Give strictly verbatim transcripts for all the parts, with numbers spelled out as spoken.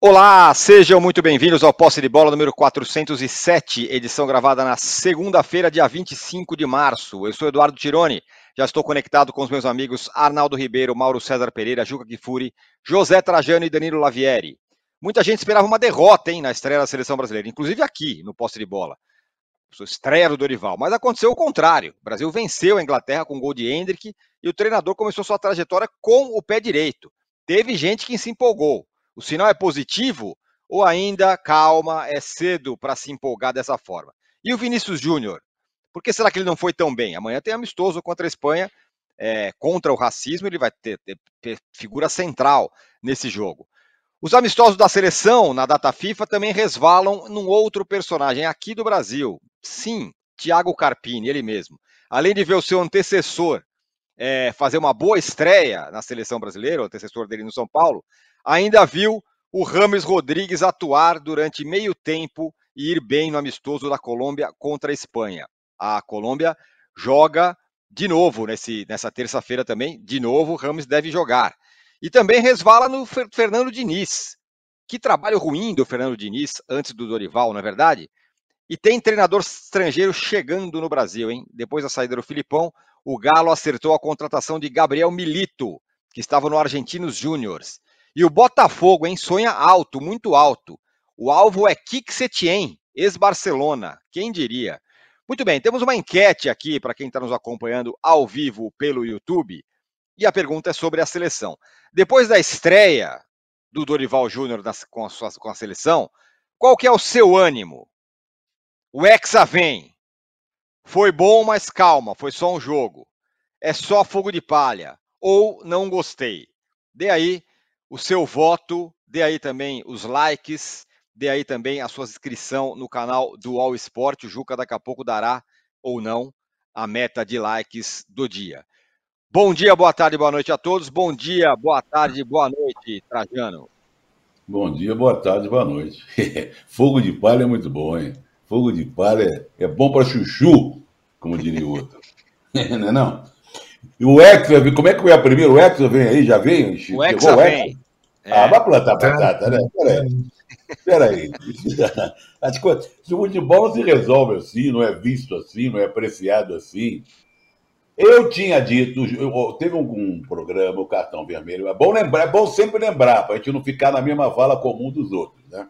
Olá, sejam muito bem-vindos ao Posse de Bola número quatrocentos e sete, edição gravada na segunda-feira, dia vinte e cinco de março. Eu sou Eduardo Tironi, já estou conectado com os meus amigos Arnaldo Ribeiro, Mauro César Pereira, Juca Kfouri, José Trajano e Danilo Lavieri. Muita gente esperava uma derrota, hein, na estreia da seleção brasileira, inclusive aqui no Posse de Bola. Estreia do Dorival, mas aconteceu o contrário. O Brasil venceu a Inglaterra com gol de Hendrick e o treinador começou sua trajetória com o pé direito. Teve gente que se empolgou. O sinal é positivo ou ainda, calma, é cedo para se empolgar dessa forma? E o Vinícius Júnior? Por que será que ele não foi tão bem? Amanhã tem amistoso contra a Espanha, é, contra o racismo, ele vai ter, ter, ter figura central nesse jogo. Os amistosos da seleção na data FIFA também resvalam num outro personagem aqui do Brasil. Sim, Thiago Carpini, ele mesmo. Além de ver o seu antecessor é, fazer uma boa estreia na seleção brasileira, o antecessor dele no São Paulo, ainda viu o Rames Rodrigues atuar durante meio tempo e ir bem no amistoso da Colômbia contra a Espanha. A Colômbia joga de novo nesse, nessa terça-feira também. De novo, o Rames deve jogar. E também resvala no Fernando Diniz. Que trabalho ruim do Fernando Diniz antes do Dorival, não é verdade? E tem treinador estrangeiro chegando no Brasil, hein? Depois da saída do Filipão, o Galo acertou a contratação de Gabriel Milito, que estava no Argentinos Júniors. E o Botafogo, hein? Sonha alto, muito alto. O alvo é Kik Setien, ex-Barcelona. Quem diria? Muito bem, temos uma enquete aqui para quem está nos acompanhando ao vivo pelo YouTube. E a pergunta é sobre a seleção. Depois da estreia do Dorival Júnior com, com a seleção, qual que é o seu ânimo? O Hexa vem. Foi bom, mas calma, foi só um jogo. É só fogo de palha. Ou não gostei. Dê aí o seu voto, dê aí também os likes, dê aí também a sua inscrição no canal do All Sport. O Juca daqui a pouco dará, ou não, a meta de likes do dia. Bom dia, boa tarde, boa noite a todos. Bom dia, boa tarde, boa noite, Trajano. Bom dia, boa tarde, boa noite. Fogo de palha é muito bom, hein? Fogo de palha é bom para chuchu, como diria o outro. Não é não? E o Hexa, como é que foi a primeira? O Hexa vem aí, já veio? O Hexa vem. É. Ah, vai plantar batata, né? Peraí. Peraí. As coisas, o futebol não se resolve assim, não é visto assim, não é apreciado assim. Eu tinha dito, eu, teve um, um programa, o Cartão Vermelho, é bom lembrar, é bom sempre lembrar, para a gente não ficar na mesma vala comum dos outros, né?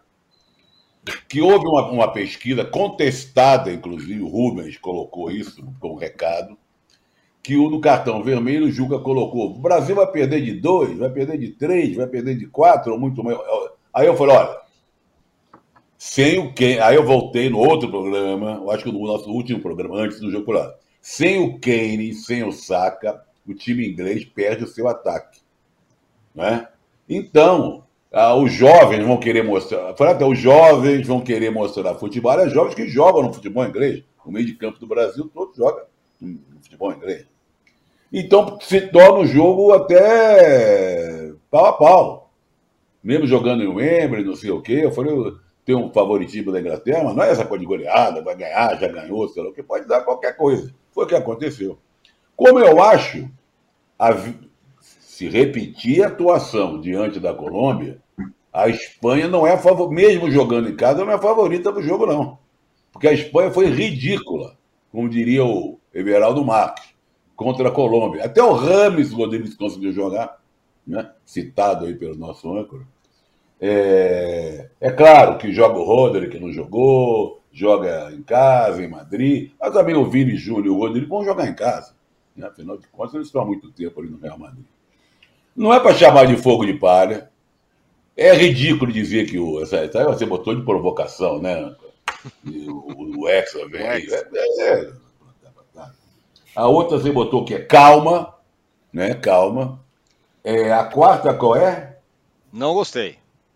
Que houve uma, uma pesquisa contestada, inclusive, o Rubens colocou isso como recado, que o do Cartão Vermelho, o Juca colocou, o Brasil vai perder de dois, vai perder de três, vai perder de quatro, ou muito mais. Aí eu falei, olha, sem o Kane, aí eu voltei no outro programa, eu acho que no nosso último programa, antes do jogo, lá. Sem o Kane, sem o Saka, o time inglês perde o seu ataque. Né? Então, ah, os jovens vão querer mostrar... Até os jovens vão querer mostrar futebol. É jovens que jogam no futebol inglês. No meio de campo do Brasil, todos jogam no futebol inglês. Então, se torna um jogo até pau a pau. Mesmo jogando em Wembley, não sei o quê. Eu falei, tem um favoritismo da Inglaterra, mas não é essa coisa de goleada, vai ganhar, já ganhou, sei lá o que, pode dar qualquer coisa. Foi o que aconteceu. Como eu acho, a, se repetir a atuação diante da Colômbia, a Espanha não é, mesmo jogando em casa, não é favorita do jogo, não. Porque a Espanha foi ridícula, como diria o Everaldo Marques, contra a Colômbia. Até o Rames Rodrigues conseguiu jogar, né? Citado aí pelo nosso âncora. É, é claro que joga o Rodrigo, que não jogou, joga em casa, em Madrid, mas também o Vini Júnior e o Rodrigo vão jogar em casa. Né? Afinal de contas, eles estão há muito tempo ali no Real Madrid. Não é para chamar de fogo de palha. É ridículo dizer que o, essa, essa, você botou de provocação, né? O, o Hexa vem aí. É, é, é. A outra você botou que é calma, né? Calma. É, a quarta qual é? Não gostei.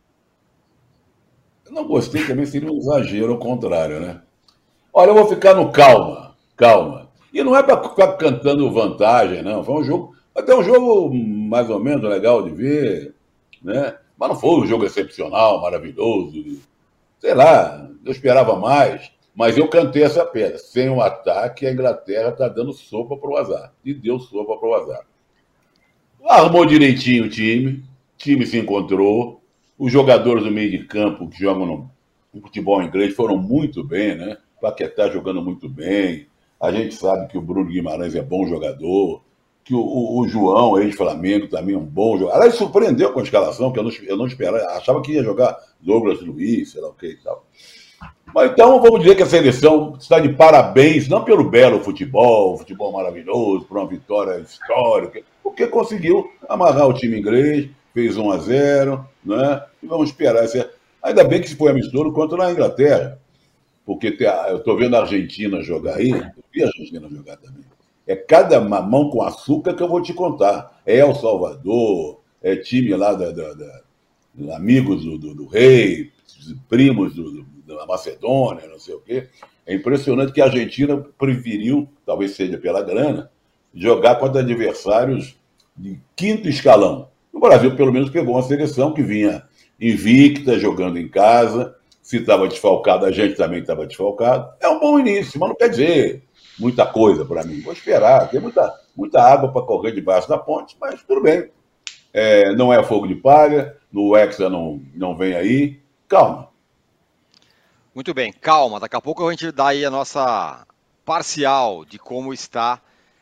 Eu não gostei também, seria um exagero ao contrário, né? Olha, eu vou ficar no calma, calma. E não é para ficar cantando vantagem, não. Foi um jogo, até um jogo mais ou menos legal de ver, né? Mas não foi um jogo excepcional, maravilhoso. Sei lá, eu esperava mais. Mas eu cantei essa pedra. Sem um ataque, a Inglaterra está dando sopa para o azar. E deu sopa para o azar. Armou direitinho o time, o time se encontrou, Os jogadores do meio de campo que jogam no, no futebol inglês foram muito bem, né? O Paquetá jogando muito bem. A gente sabe que o Bruno Guimarães é bom jogador, que o, o, o João, ex-Flamengo, também é um bom jogador. Aliás, surpreendeu com a escalação, que eu não, eu não esperava. Achava que ia jogar Douglas Luiz, sei lá o que e tal. Mas então, vamos dizer que a seleção está de parabéns, não pelo belo futebol, futebol maravilhoso, por uma vitória histórica, porque conseguiu amarrar o time inglês, fez um a zero, né? E vamos esperar. Ainda bem que se foi amistoso contra a Inglaterra, porque eu estou vendo a Argentina jogar aí, eu vi a Argentina jogar também. É cada mamão com açúcar que eu vou te contar. É El Salvador, é time lá da, da, da amigos do, do, do rei, primos do, do, da Macedônia, não sei o quê. É impressionante que a Argentina preferiu, talvez seja pela grana, jogar contra adversários de quinto escalão. O Brasil, pelo menos, pegou uma seleção que vinha invicta, jogando em casa. Se estava desfalcado, a gente também estava desfalcado. É um bom início, mas não quer dizer muita coisa para mim. Vou esperar. Tem muita, muita água para correr debaixo da ponte, mas tudo bem. É, não é fogo de palha, no Hexa não, não vem aí. Calma. Muito bem, calma. Daqui a pouco a gente dá aí a nossa parcial de como está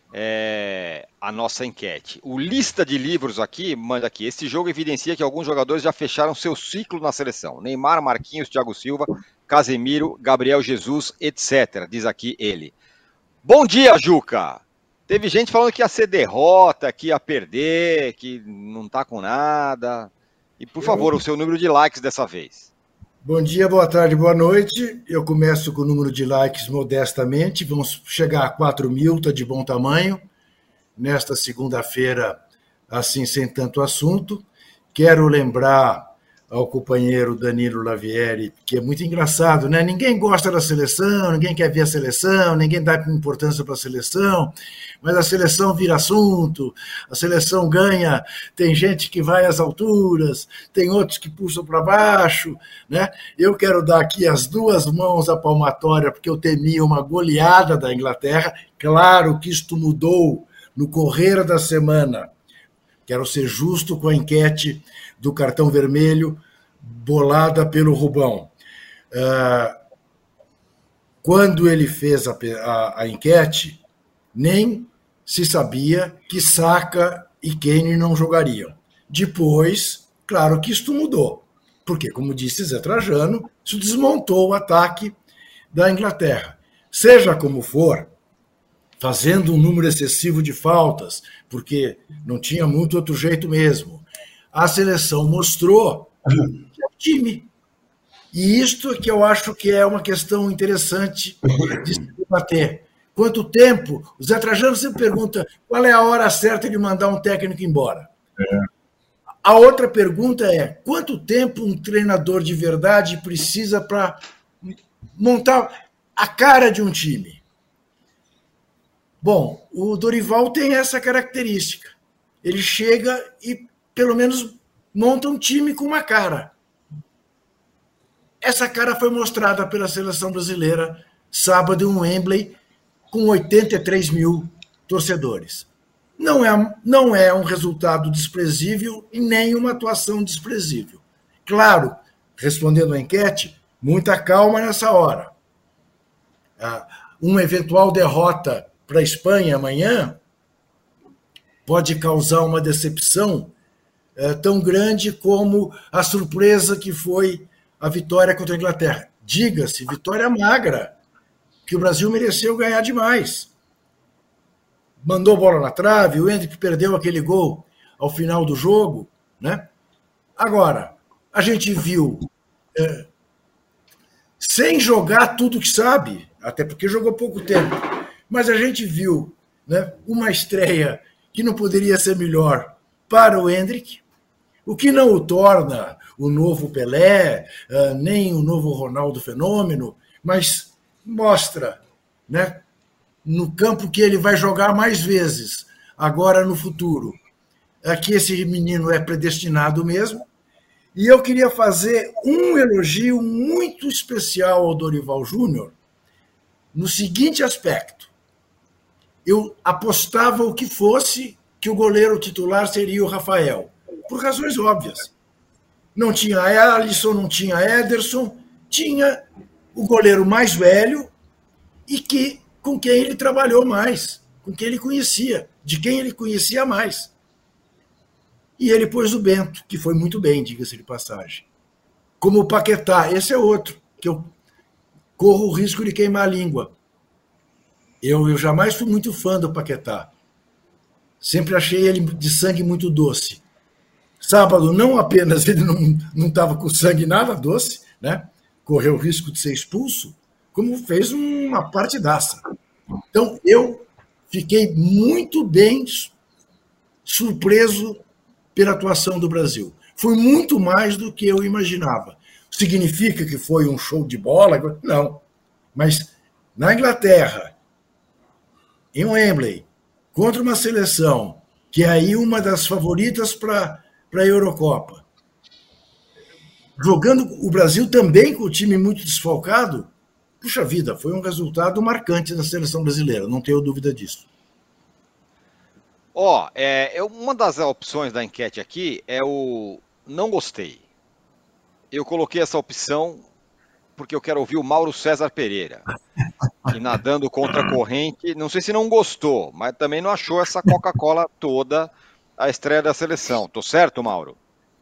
é, a nossa enquete. O lista de livros aqui, manda aqui. Este jogo evidencia que alguns jogadores já fecharam seu ciclo na seleção. Neymar, Marquinhos, Thiago Silva, Casemiro, Gabriel Jesus, etcétera. Diz aqui ele. Bom dia, Juca! Teve gente falando que ia ser derrota, que ia perder, que não tá com nada. E, por favor, o seu número de likes dessa vez. Bom dia, boa tarde, boa noite. Eu começo com o número de likes modestamente. Vamos chegar a quatro mil, está de bom tamanho. Nesta segunda-feira, assim, sem tanto assunto. Quero lembrar ao companheiro Danilo Lavieri, que é muito engraçado, né? Ninguém gosta da seleção, ninguém quer ver a seleção, ninguém dá importância para a seleção, mas a seleção vira assunto, a seleção ganha, tem gente que vai às alturas, tem outros que puxam para baixo, né? Eu quero dar aqui as duas mãos à palmatória, porque eu temia uma goleada da Inglaterra. Claro que isto mudou no correr da semana. Quero ser justo com a enquete do cartão vermelho bolada pelo Rubão. Uh, quando ele fez a, a, a enquete, nem se sabia que Saka e Kane não jogariam. Depois, claro que isto mudou, porque, como disse Zé Trajano, isso desmontou o ataque da Inglaterra. Seja como for, fazendo um número excessivo de faltas, porque não tinha muito outro jeito mesmo, a seleção mostrou que é o time. E isto é que eu acho que é uma questão interessante de se debater. Quanto tempo? O Zé Trajano sempre pergunta qual é a hora certa de mandar um técnico embora. É. A outra pergunta é quanto tempo um treinador de verdade precisa para montar a cara de um time? Bom, o Dorival tem essa característica. Ele chega e, pelo menos, monta um time com uma cara. Essa cara foi mostrada pela seleção brasileira sábado em Wembley, com oitenta e três mil torcedores. Não é, não é um resultado desprezível e nem uma atuação desprezível. Claro, respondendo à enquete, muita calma nessa hora. Uma eventual derrota para a Espanha amanhã pode causar uma decepção é, tão grande como a surpresa que foi a vitória contra a Inglaterra. Diga-se, vitória magra, que o Brasil mereceu ganhar demais. Mandou bola na trave, o Endrick perdeu aquele gol ao final do jogo, né? Agora, a gente viu, é, sem jogar tudo que sabe, até porque jogou pouco tempo, mas a gente viu, né, uma estreia que não poderia ser melhor para o Endrick, o que não o torna o novo Pelé, nem o novo Ronaldo Fenômeno, mas mostra, né, no campo que ele vai jogar mais vezes, agora no futuro, é que esse menino é predestinado mesmo. E eu queria fazer um elogio muito especial ao Dorival Júnior no seguinte aspecto. Eu apostava o que fosse que o goleiro titular seria o Rafael, por razões óbvias. não tinha Alisson, não tinha Ederson, tinha o goleiro mais velho e que, com quem ele trabalhou mais, com quem ele conhecia, de quem ele conhecia mais. E ele pôs o Bento, que foi muito bem, diga-se de passagem. Como o Paquetá, esse é outro, que eu corro o risco de queimar a língua. Eu, eu jamais fui muito fã do Paquetá. Sempre achei ele de sangue muito doce. Sábado, não apenas ele não estava com sangue nada doce, né? Correu o risco de ser expulso, como fez uma partidaça. Então, eu fiquei muito bem surpreso pela atuação do Brasil. Foi muito mais do que eu imaginava. Significa que foi um show de bola? Não. Mas na Inglaterra, em Wembley, contra uma seleção que é aí uma das favoritas para a Eurocopa, jogando o Brasil também com o time muito desfalcado, puxa vida, foi um resultado marcante da seleção brasileira, não tenho dúvida disso. Ó, oh, é, uma das opções da enquete aqui é o não gostei. Eu coloquei essa opção porque eu quero ouvir o Mauro César Pereira, que nadando contra a corrente, não sei se não gostou, mas também não achou essa Coca-Cola toda a estreia da seleção. Tô certo, Mauro?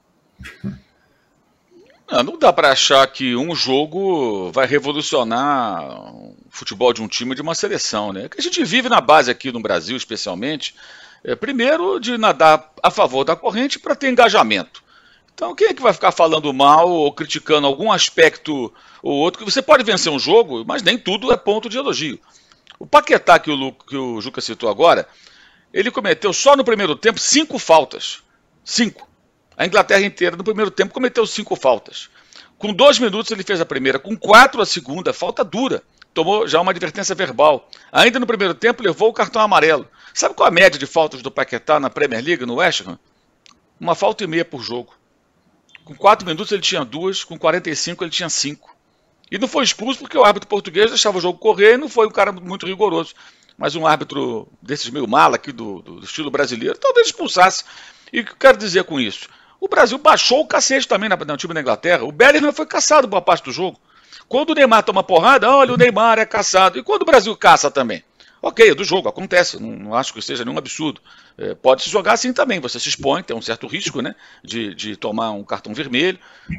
Não, não dá para achar que um jogo vai revolucionar o futebol de um time, de uma seleção, né? Que a gente vive na base aqui no Brasil, especialmente, é, primeiro de nadar a favor da corrente para ter engajamento. Então, quem é que vai ficar falando mal ou criticando algum aspecto ou outro? Que você pode vencer um jogo, mas nem tudo é ponto de elogio. O Paquetá, que o, Lu, que o Juca citou agora, ele cometeu só no primeiro tempo cinco faltas. Cinco. A Inglaterra inteira, no primeiro tempo, cometeu cinco faltas. Com dois minutos ele fez a primeira, com quatro a segunda, falta dura. Tomou já uma advertência verbal. Ainda no primeiro tempo levou o cartão amarelo. Sabe qual a média de faltas do Paquetá na Premier League, no West Ham? Uma falta e meia por jogo. Com quatro minutos ele tinha duas, com quarenta e cinco ele tinha cinco. E não foi expulso porque o árbitro português deixava o jogo correr e não foi um cara muito rigoroso. Mas um árbitro desses meio mala aqui do, do estilo brasileiro talvez expulsasse. E o que eu quero dizer com isso? O Brasil baixou o cacete também no time da Inglaterra. O Bellingham foi caçado boa parte do jogo. Quando o Neymar toma porrada, olha, o Neymar é caçado. E quando o Brasil caça também? Ok, é do jogo, acontece, não, não acho que seja nenhum absurdo. É, pode se jogar assim também, você se expõe, tem um certo risco, né, de, de tomar um cartão vermelho,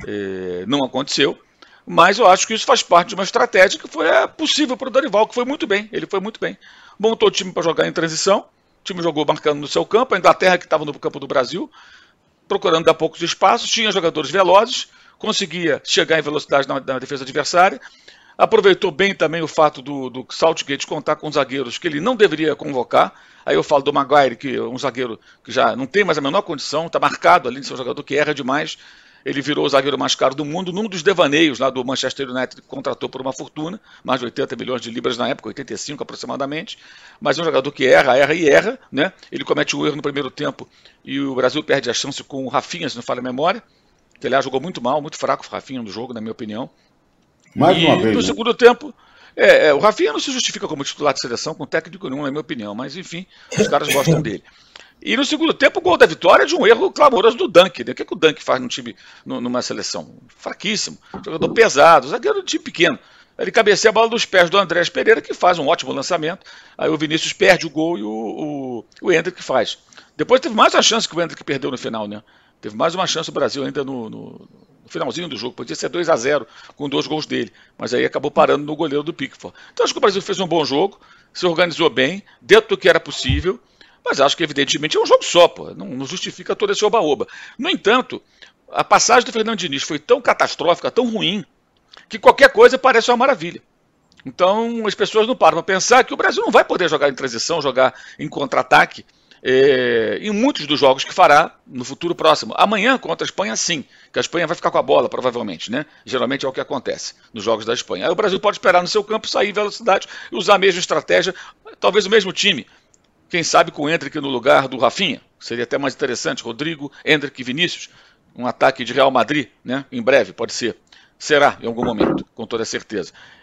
é, não aconteceu, mas eu acho que isso faz parte de uma estratégia que foi é, possível para o Dorival, que foi muito bem, ele foi muito bem. Montou o time para jogar em transição, o time jogou marcando no seu campo, a Inglaterra que estava no campo do Brasil, procurando dar poucos espaços, tinha jogadores velozes, conseguia chegar em velocidade na, na defesa adversária, aproveitou bem também o fato do, do Southgate contar com zagueiros que ele não deveria convocar. Aí eu falo do Maguire, que é um zagueiro que já não tem mais a menor condição, está marcado ali de ser um jogador que erra demais. Ele virou o zagueiro mais caro do mundo num dos devaneios lá do Manchester United, que contratou por uma fortuna, mais de oitenta milhões de libras na época, oitenta e cinco aproximadamente. Mas é um jogador que erra, erra e erra, né? Ele comete um erro no primeiro tempo e o Brasil perde a chance com o Rafinha, se não falha a memória, que aliás jogou muito mal, muito fraco o Rafinha no jogo, na minha opinião. Mais e uma vez, no né? segundo tempo, é, é, o Rafinha não se justifica como titular de seleção com técnico nenhum, na minha opinião, mas enfim, os caras gostam dele. E no segundo tempo, o gol da vitória é de um erro clamoroso do Dunk. Né? O que, é que o Dunk faz num time, numa seleção? Fraquíssimo, jogador pesado, zagueiro de time pequeno. Ele cabeceia a bola dos pés do Andrés Pereira, que faz um ótimo lançamento. Aí o Vinícius perde o gol e o, o, o Endrick faz. Depois teve mais uma chance que o Endrick perdeu no final, né? Teve mais uma chance o Brasil ainda no, no, no finalzinho do jogo. Podia ser dois a zero com dois gols dele. Mas aí acabou parando no goleiro do Pickford. Então acho que o Brasil fez um bom jogo, se organizou bem, dentro do que era possível. Mas acho que evidentemente é um jogo só, pô. Não, não justifica todo esse oba-oba. No entanto, a passagem do Fernando Diniz foi tão catastrófica, tão ruim, que qualquer coisa parece uma maravilha. Então as pessoas não param para pensar que o Brasil não vai poder jogar em transição, jogar em contra-ataque, É, em muitos dos jogos que fará no futuro próximo. Amanhã contra a Espanha, sim, que a Espanha vai ficar com a bola, provavelmente, né? Geralmente é o que acontece nos jogos da Espanha. Aí o Brasil pode esperar no seu campo, sair em velocidade e usar a mesma estratégia, talvez o mesmo time. Quem sabe com o Endrick no lugar do Rafinha, seria até mais interessante. Rodrigo, Endrick e Vinícius, um ataque de Real Madrid, né? Em breve, pode ser. Será, em algum momento, com toda certeza.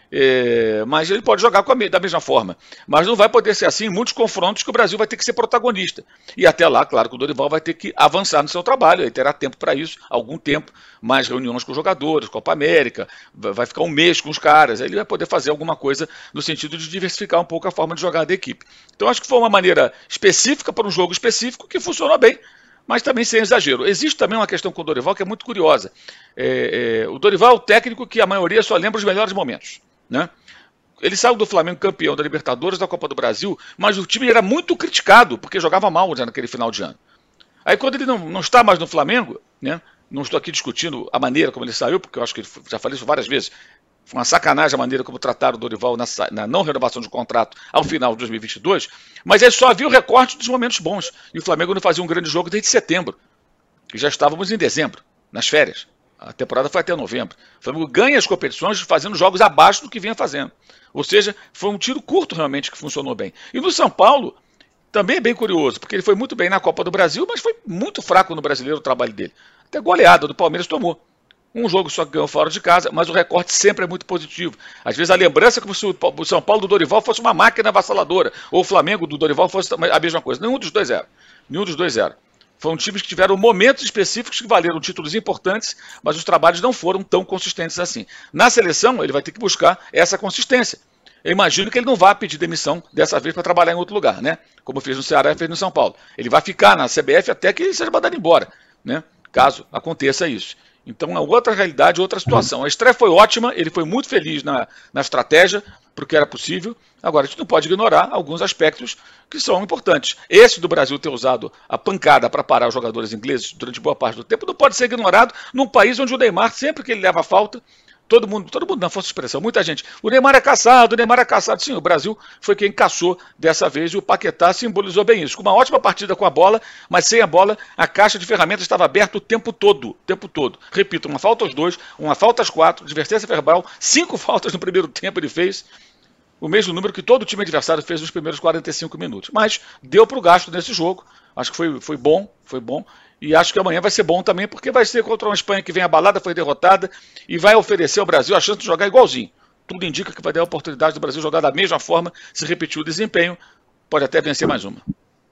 É, mas ele pode jogar com a, da mesma forma. Mas não vai poder ser assim em muitos confrontos que o Brasil vai ter que ser protagonista. E até lá, claro que o Dorival vai ter que avançar no seu trabalho, ele terá tempo para isso, algum tempo, mais reuniões com os jogadores, Copa América, vai ficar um mês com os caras, aí ele vai poder fazer alguma coisa no sentido de diversificar um pouco a forma de jogar da equipe. Então acho que foi uma maneira específica para um jogo específico que funcionou bem, mas também sem exagero. Existe também uma questão com o Dorival que é muito curiosa. É, é, o Dorival é o técnico que a maioria só lembra os melhores momentos, né? Ele saiu do Flamengo campeão da Libertadores, da Copa do Brasil, mas o time era muito criticado, porque jogava mal já naquele final de ano. Aí quando ele não, não está mais no Flamengo, né? Não estou aqui discutindo a maneira como ele saiu, porque eu acho que ele, já falei isso várias vezes, foi uma sacanagem a maneira como trataram o Dorival na, na não renovação de contrato ao final de dois mil e vinte e dois, mas ele só viu o recorte dos momentos bons. E o Flamengo não fazia um grande jogo desde setembro, e já estávamos em dezembro, nas férias. A temporada foi até novembro. O Flamengo ganha as competições fazendo jogos abaixo do que vinha fazendo. Ou seja, foi um tiro curto realmente que funcionou bem. E no São Paulo, também é bem curioso, porque ele foi muito bem na Copa do Brasil, mas foi muito fraco no Brasileiro o trabalho dele. Até goleada do Palmeiras tomou. Um jogo só que ganhou fora de casa, mas o recorte sempre é muito positivo. Às vezes a lembrança é como se o São Paulo do Dorival fosse uma máquina avassaladora, ou o Flamengo do Dorival fosse a mesma coisa. Nenhum dos dois era. Nenhum dos dois era. Foram times que tiveram momentos específicos que valeram títulos importantes, mas os trabalhos não foram tão consistentes assim. Na seleção, ele vai ter que buscar essa consistência. Eu imagino que ele não vai pedir demissão dessa vez para trabalhar em outro lugar, né? Como fez no Ceará e fez no São Paulo. Ele vai ficar na C B F até que ele seja mandado embora, né? Caso aconteça isso. Então é outra realidade, outra situação. A estreia foi ótima, ele foi muito feliz na, na estratégia, porque era possível. Agora, a gente não pode ignorar alguns aspectos que são importantes. Esse do Brasil ter usado a pancada para parar os jogadores ingleses durante boa parte do tempo não pode ser ignorado num país onde o Neymar, sempre que ele leva falta, todo mundo, todo mundo na força de expressão, muita gente, o Neymar é caçado, o Neymar é caçado. Sim, o Brasil foi quem caçou dessa vez e o Paquetá simbolizou bem isso. Com uma ótima partida com a bola, mas sem a bola, a caixa de ferramentas estava aberta o tempo todo, o tempo todo. Repito, uma falta aos dois, uma falta às quatro, advertência verbal, cinco faltas no primeiro tempo ele fez, o mesmo número que todo o time adversário fez nos primeiros quarenta e cinco minutos. Mas deu para o gasto nesse jogo, acho que foi, foi bom, foi bom. E acho que amanhã vai ser bom também, porque vai ser contra uma Espanha que vem abalada, foi derrotada, e vai oferecer ao Brasil a chance de jogar igualzinho. Tudo indica que vai dar a oportunidade do Brasil jogar da mesma forma, se repetir o desempenho, pode até vencer mais uma.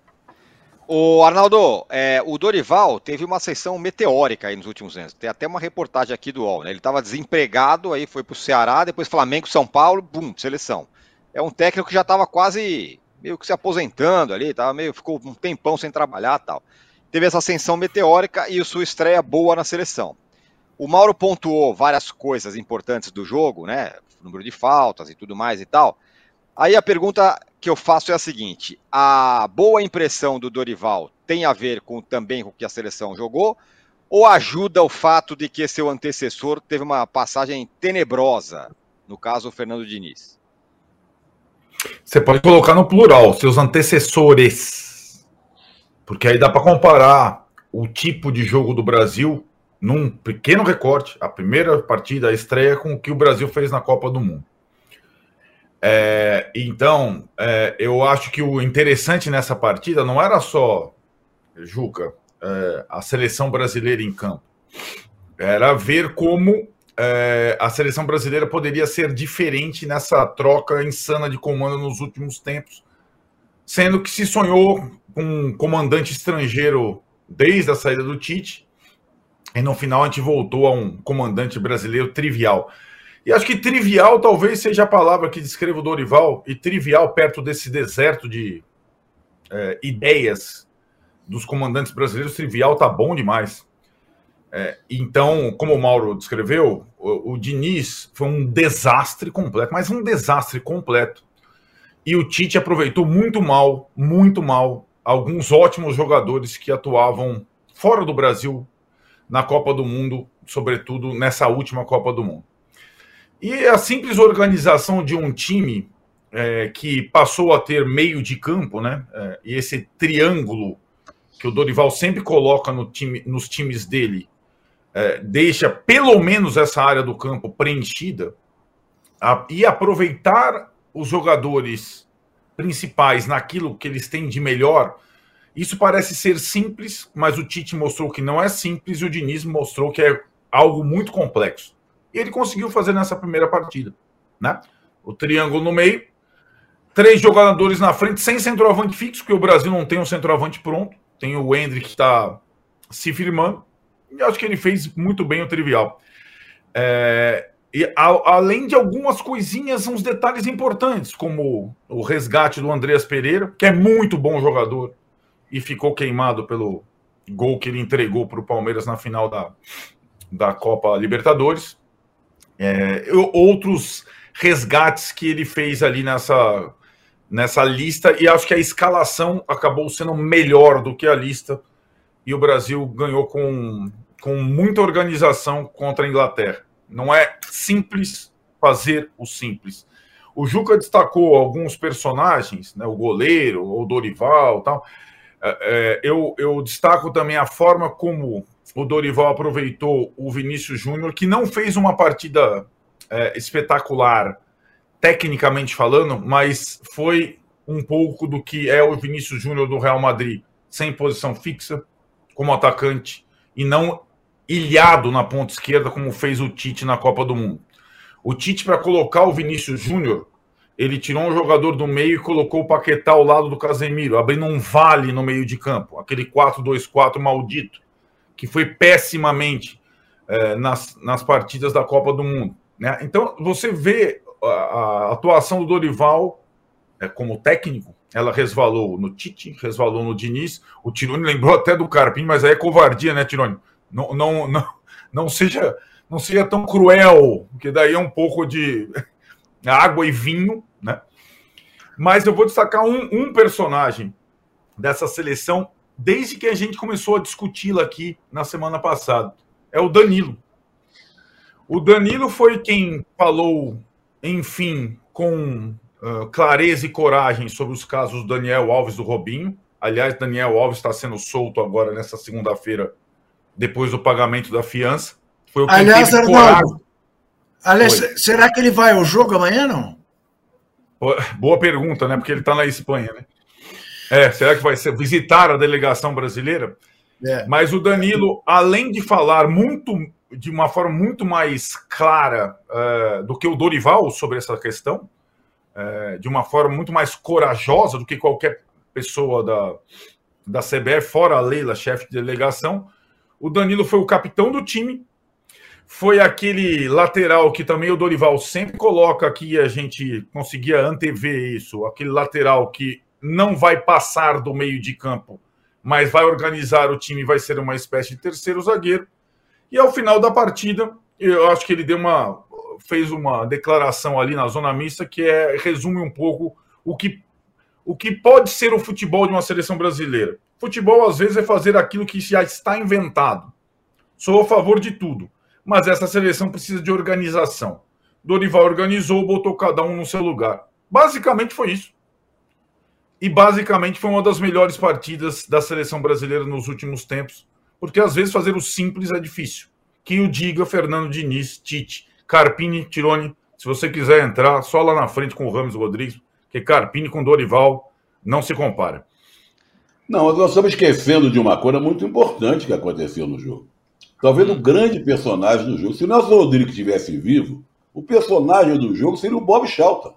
O Arnaldo, é, o Dorival teve uma ascensão meteórica aí nos últimos anos. Tem até uma reportagem aqui do U O L, né? Ele estava desempregado, aí foi para o Ceará, depois Flamengo, São Paulo, bum, seleção. É um técnico que já estava quase meio que se aposentando ali, tava meio, ficou um tempão sem trabalhar e tal. Teve essa ascensão meteórica e sua estreia boa na seleção. O Mauro pontuou várias coisas importantes do jogo, né? Número de faltas e tudo mais e tal. Aí a pergunta que eu faço é a seguinte: a boa impressão do Dorival tem a ver com, também com o que a seleção jogou? Ou ajuda o fato de que seu antecessor teve uma passagem tenebrosa? No caso, o Fernando Diniz. Você pode colocar no plural, seus antecessores. Porque aí dá para comparar o tipo de jogo do Brasil num pequeno recorte, a primeira partida, a estreia, com o que o Brasil fez na Copa do Mundo. É, então, é, eu acho que o interessante nessa partida não era só, Juca, é, a seleção brasileira em campo. Era ver como é, a seleção brasileira poderia ser diferente nessa troca insana de comando nos últimos tempos, sendo que se sonhou com um comandante estrangeiro desde a saída do Tite, e no final a gente voltou a um comandante brasileiro trivial. E acho que trivial talvez seja a palavra que descreva o Dorival, e trivial perto desse deserto de é, ideias dos comandantes brasileiros, trivial tá bom demais. É, então, como o Mauro descreveu, o, o Diniz foi um desastre completo, mas um desastre completo. E o Tite aproveitou muito mal, muito mal, alguns ótimos jogadores que atuavam fora do Brasil na Copa do Mundo, sobretudo nessa última Copa do Mundo. E a simples organização de um time é, que passou a ter meio de campo, né? É, e esse triângulo que o Dorival sempre coloca no time, nos times dele, é, deixa pelo menos essa área do campo preenchida, a, e aproveitar os jogadores principais naquilo que eles têm de melhor. Isso parece ser simples, mas o Tite mostrou que não é simples e o Diniz mostrou que é algo muito complexo. E ele conseguiu fazer nessa primeira partida. né? O triângulo no meio, três jogadores na frente, sem centroavante fixo, porque o Brasil não tem um centroavante pronto. Tem o Hendrick que está se firmando. E acho que ele fez muito bem o trivial. É, e a, além de algumas coisinhas, uns detalhes importantes, como o resgate do Andreas Pereira, que é muito bom jogador, e ficou queimado pelo gol que ele entregou para o Palmeiras na final da, da Copa Libertadores. É, outros resgates que ele fez ali nessa, nessa lista, e acho que a escalação acabou sendo melhor do que a lista, e o Brasil ganhou com, com muita organização contra a Inglaterra. Não é simples fazer o simples. O Juca destacou alguns personagens, né, o goleiro, o Dorival e tal. É, eu, eu destaco também a forma como o Dorival aproveitou o Vinícius Júnior, que não fez uma partida é, espetacular, tecnicamente falando, mas foi um pouco do que é o Vinícius Júnior do Real Madrid, sem posição fixa, como atacante, e não ilhado na ponta esquerda, como fez o Tite na Copa do Mundo. O Tite, para colocar o Vinícius Júnior, ele tirou um jogador do meio e colocou o Paquetá ao lado do Casemiro, abrindo um vale no meio de campo, aquele quatro dois quatro maldito, que foi pessimamente é, nas, nas partidas da Copa do Mundo, né? Então, você vê a, a atuação do Dorival é, como técnico, ela resvalou no Tite, resvalou no Diniz. O Tironi lembrou até do Carpini, mas aí é covardia, né, Tironi? Não, não, não, não, seja, não seja tão cruel, porque daí é um pouco de água e vinho, né? Mas eu vou destacar um, um personagem dessa seleção desde que a gente começou a discuti-la aqui na semana passada. É o Danilo. O Danilo foi quem falou, enfim, com uh, clareza e coragem sobre os casos do Daniel Alves e do Robinho. Aliás, Daniel Alves está sendo solto agora nessa segunda-feira, depois do pagamento da fiança. Foi o que Aliás, Arnaldo, aliás, será que ele vai ao jogo amanhã, não? Boa pergunta, né? Porque ele está na Espanha, né? É, será que vai ser visitar a delegação brasileira? É. Mas o Danilo, além de falar muito, de uma forma muito mais clara uh, do que o Dorival sobre essa questão, uh, de uma forma muito mais corajosa do que qualquer pessoa da, da C B F, fora a Leila, chefe de delegação, o Danilo foi o capitão do time, foi aquele lateral que também o Dorival sempre coloca aqui, a gente conseguia antever isso, aquele lateral que não vai passar do meio de campo, mas vai organizar o time, vai ser uma espécie de terceiro zagueiro. E ao final da partida, eu acho que ele deu uma, fez uma declaração ali na zona mista que é, resume um pouco o que, o que pode ser o futebol de uma seleção brasileira. Futebol, às vezes, é fazer aquilo que já está inventado. Sou a favor de tudo, mas essa seleção precisa de organização. Dorival organizou, botou cada um no seu lugar. Basicamente foi isso. E basicamente foi uma das melhores partidas da seleção brasileira nos últimos tempos, porque às vezes fazer o simples é difícil. Que o diga Fernando Diniz, Tite, Carpini, Tironi, se você quiser entrar, só lá na frente com o Rames Rodrigues, que Carpini com Dorival não se compara. Não, nós estamos esquecendo de uma coisa muito importante que aconteceu no jogo. Talvez o grande personagem do jogo. Se o Nelson Rodrigues estivesse vivo, o personagem do jogo seria o Bob Charlton.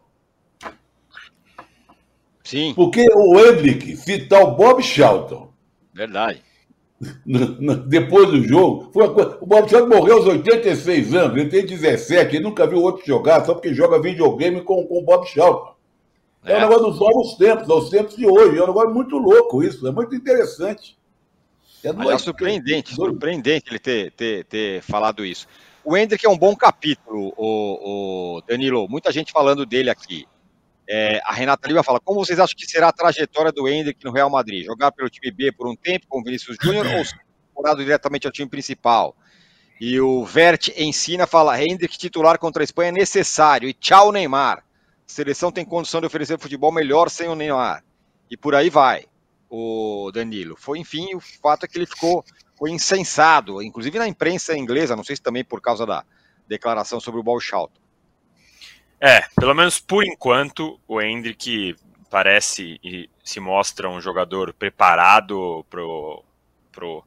Sim. Porque o Hendrick citar o Bob Charlton. Verdade. Depois do jogo, foi uma coisa... o Bob Charlton morreu aos oitenta e seis anos, ele tem dezessete, ele nunca viu outro jogar, só porque joga videogame com, com o Bob Charlton. É, é um negócio dos novos tempos, dos tempos de hoje. É um negócio muito louco isso, é muito interessante. É, é surpreendente, surpreendente ele ter, ter, ter falado isso. O Hendrick é um bom capítulo, o, o Danilo, muita gente falando dele aqui. É, a Renata Lima fala, como vocês acham que será a trajetória do Hendrick no Real Madrid? Jogar pelo time B por um tempo com o Vinícius Júnior ou ser incorporado diretamente ao time principal? E o Vert Ensina fala, Hendrick titular contra a Espanha é necessário. E tchau, Neymar. A seleção tem condição de oferecer futebol melhor sem o Neymar. E por aí vai, o Danilo. Foi, enfim, o fato é que ele ficou foi insensado, inclusive na imprensa inglesa, não sei se também por causa da declaração sobre o Bob Charlton. É, pelo menos por enquanto, o Hendrick parece e se mostra um jogador preparado pro, pro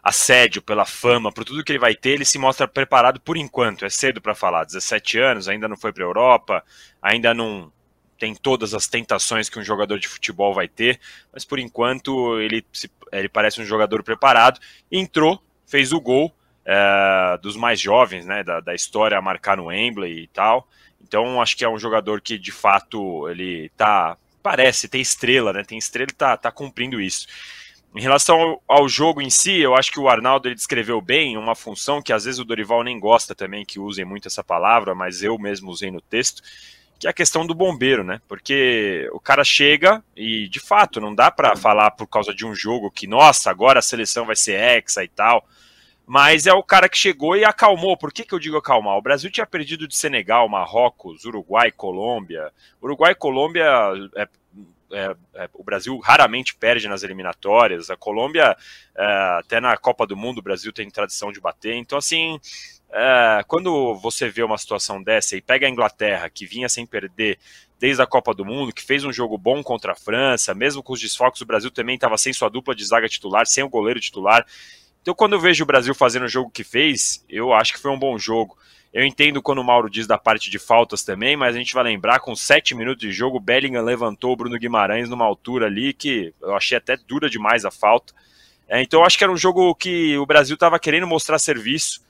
assédio, pela fama, por tudo que ele vai ter, ele se mostra preparado por enquanto. É cedo para falar, dezessete anos, ainda não foi para a Europa, ainda não tem todas as tentações que um jogador de futebol vai ter, mas por enquanto ele, ele parece um jogador preparado. Entrou, fez o gol é, dos mais jovens, né, da, da história a marcar no Wembley e tal. Então acho que é um jogador que de fato ele tá, parece, tem estrela, né, tem estrela e tá, tá cumprindo isso. Em relação ao, ao jogo em si, eu acho que o Arnaldo ele descreveu bem uma função que às vezes o Dorival nem gosta também que usem muito essa palavra, mas eu mesmo usei no texto, que é a questão do bombeiro, né? Porque o cara chega e, de fato, não dá para falar por causa de um jogo que, nossa, agora a seleção vai ser hexa e tal, mas é o cara que chegou e acalmou. Por que que eu digo acalmar? O Brasil tinha perdido de Senegal, Marrocos, Uruguai, Colômbia. Uruguai e Colômbia, é, é, é, o Brasil raramente perde nas eliminatórias. A Colômbia, é, até na Copa do Mundo, o Brasil tem tradição de bater. Então, assim... É, quando você vê uma situação dessa e pega a Inglaterra, que vinha sem perder desde a Copa do Mundo, que fez um jogo bom contra a França, mesmo com os desfalques, o Brasil também estava sem sua dupla de zaga titular, sem o goleiro titular. Então, quando eu vejo o Brasil fazendo o jogo que fez, eu acho que foi um bom jogo. Eu entendo quando o Mauro diz da parte de faltas também, mas a gente vai lembrar, com sete minutos de jogo, o Bellingham levantou o Bruno Guimarães numa altura ali que eu achei até dura demais a falta. É, então, eu acho que era um jogo que o Brasil estava querendo mostrar serviço,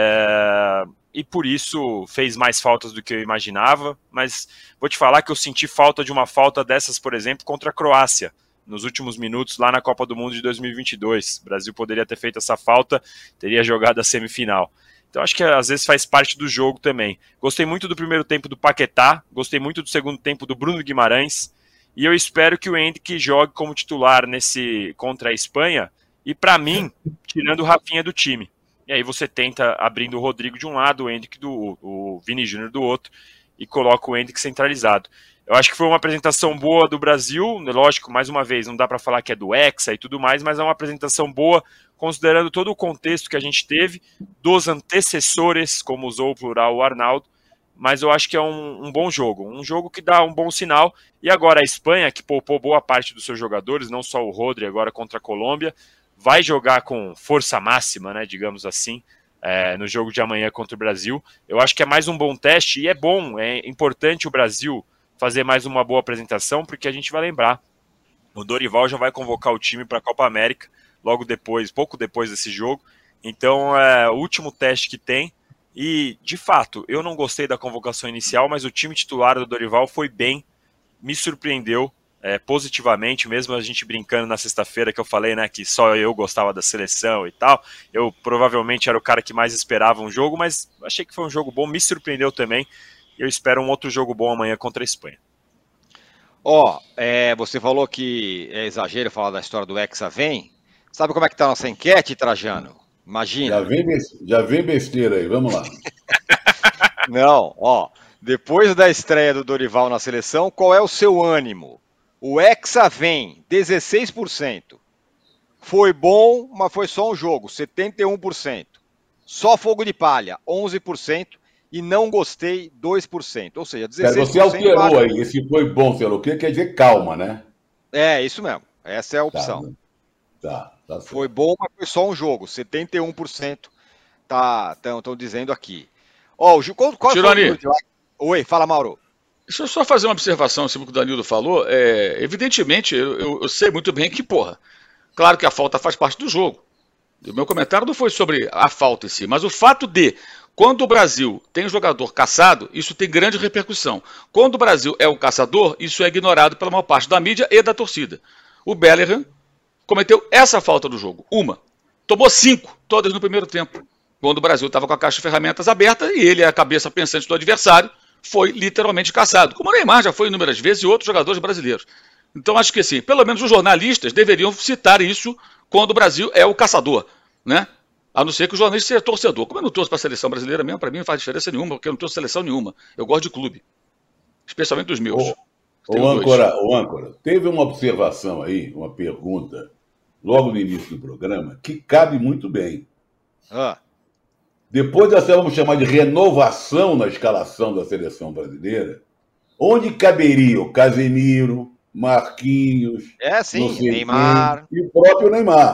É, e por isso fez mais faltas do que eu imaginava, mas vou te falar que eu senti falta de uma falta dessas, por exemplo, contra a Croácia, nos últimos minutos lá na Copa do Mundo de dois mil e vinte e dois. O Brasil poderia ter feito essa falta, teria jogado a semifinal. Então acho que às vezes faz parte do jogo também. Gostei muito do primeiro tempo do Paquetá, gostei muito do segundo tempo do Bruno Guimarães, e eu espero que o Endrick jogue como titular nesse contra a Espanha, e para mim, tirando o Rafinha do time. E aí você tenta abrindo o Rodrigo de um lado, o Endrick do o Vini Júnior do outro, e coloca o Endrick centralizado. Eu acho que foi uma apresentação boa do Brasil, lógico, mais uma vez, não dá para falar que é do Hexa e tudo mais, mas é uma apresentação boa, considerando todo o contexto que a gente teve, dos antecessores, como usou o plural o Arnaldo, mas eu acho que é um, um bom jogo, um jogo que dá um bom sinal. E agora a Espanha, que poupou boa parte dos seus jogadores, não só o Rodri, agora contra a Colômbia, vai jogar com força máxima, né, digamos assim, é, no jogo de amanhã contra o Brasil. Eu acho que é mais um bom teste e é bom, é importante o Brasil fazer mais uma boa apresentação, porque a gente vai lembrar, o Dorival já vai convocar o time para a Copa América logo depois, pouco depois desse jogo. Então é o último teste que tem e, de fato, eu não gostei da convocação inicial, mas o time titular do Dorival foi bem, me surpreendeu, É, positivamente, mesmo a gente brincando na sexta-feira que eu falei, né, que só eu gostava da seleção e tal, eu provavelmente era o cara que mais esperava um jogo, mas achei que foi um jogo bom, me surpreendeu também, e eu espero um outro jogo bom amanhã contra a Espanha. Ó, oh, é, você falou que é exagero falar da história do Hexa vem, sabe como é que tá a nossa enquete, Trajano? Imagina. Já vem, já vem besteira aí, vamos lá. Não, ó, depois da estreia do Dorival na seleção, qual é o seu ânimo? O Hexa vem, dezesseis por cento. Foi bom, mas foi só um jogo, setenta e um por cento. Só fogo de palha, onze por cento. E não gostei, dois por cento. Ou seja, dezesseis por cento. Você alterou baixa... aí, esse foi bom, sei lá o que, quer dizer calma, né? É, isso mesmo. Essa é a opção. Tá, tá, tá foi bom, mas foi só um jogo, setenta e um por cento. Tá, estão dizendo aqui. Ó, o qual, qual Tironi. Foi o... Oi, fala, Mauro. Deixa eu só fazer uma observação em cima do que o Danilo falou. É, evidentemente, eu, eu, eu sei muito bem que, porra, claro que a falta faz parte do jogo. O meu comentário não foi sobre a falta em si, mas o fato de, quando o Brasil tem um jogador caçado, isso tem grande repercussão. Quando o Brasil é o caçador, isso é ignorado pela maior parte da mídia e da torcida. O Bellingham cometeu essa falta do jogo, uma. Tomou cinco, todas no primeiro tempo. Quando o Brasil estava com a caixa de ferramentas aberta e ele é a cabeça pensante do adversário, foi literalmente caçado, como o Neymar já foi inúmeras vezes e outros jogadores brasileiros. Então acho que assim, pelo menos os jornalistas deveriam citar isso quando o Brasil é o caçador, né? A não ser que o jornalista seja torcedor. Como eu não torço para a seleção brasileira mesmo, para mim não faz diferença nenhuma, porque eu não torço seleção nenhuma. Eu gosto de clube, especialmente dos meus. O, o, âncora, o âncora, teve uma observação aí, uma pergunta, logo no início do programa, que cabe muito bem. Ah. Depois dessa, vamos chamar de renovação na escalação da seleção brasileira, onde caberia o Casemiro, Marquinhos, é, sim, Neymar e o próprio Neymar.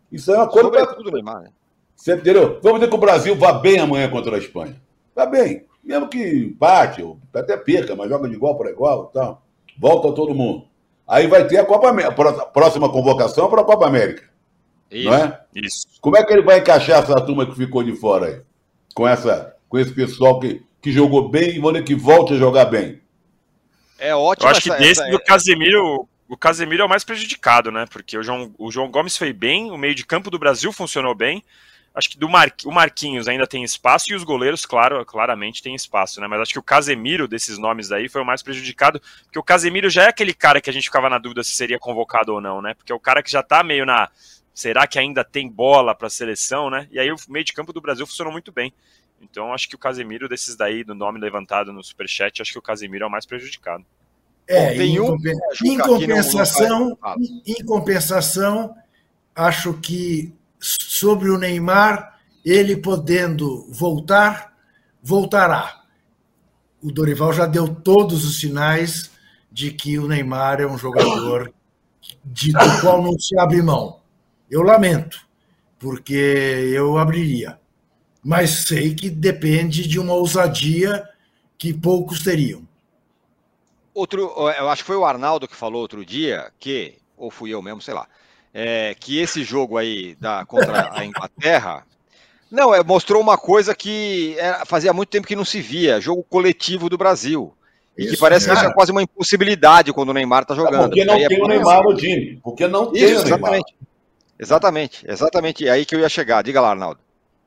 Isso é uma coisa... Sobretudo Neymar, né? Você entendeu? Vamos dizer que o Brasil vá bem amanhã contra a Espanha. Vá bem. Mesmo que empate, ou até perca, mas joga de igual para igual e tal. Volta todo mundo. Aí vai ter a Copa América. A próxima convocação para a Copa América. Isso. Não é? Isso. Como é que ele vai encaixar essa turma que ficou de fora aí? Com, essa, com esse pessoal que, que jogou bem e vão que volte a jogar bem. É ótimo. Eu acho que essa, desse essa, do Casemiro, o Casemiro é o mais prejudicado, né? Porque o João, o João Gomes foi bem, o meio de campo do Brasil funcionou bem. Acho que do Mar... o Marquinhos ainda tem espaço e os goleiros, claro, claramente tem espaço, né? Mas acho que o Casemiro, desses nomes aí, foi o mais prejudicado, porque o Casemiro já é aquele cara que a gente ficava na dúvida se seria convocado ou não, né? Porque é o cara que já tá meio na... Será que ainda tem bola para a seleção, né? E aí o meio de campo do Brasil funcionou muito bem. Então acho que o Casemiro, desses daí, do nome levantado no Superchat, acho que o Casemiro é o mais prejudicado. É, Bom, em, um... compen... em compensação, em compensação, acho que sobre o Neymar, ele podendo voltar, voltará. O Dorival já deu todos os sinais de que o Neymar é um jogador de, do qual não se abre mão. Eu lamento, porque eu abriria. Mas sei que depende de uma ousadia que poucos teriam. Outro, eu acho que foi o Arnaldo que falou outro dia que, ou fui eu mesmo, sei lá, é, que esse jogo aí da, contra a Inglaterra, não, é, mostrou uma coisa que é, fazia muito tempo que não se via, jogo coletivo do Brasil. E Isso, que parece cara. que isso é quase uma impossibilidade quando o Neymar está jogando. Porque não aí tem é o Neymar no time. Porque não tem isso, o Neymar. Exatamente. Exatamente, exatamente. É aí que eu ia chegar. Diga lá, Arnaldo.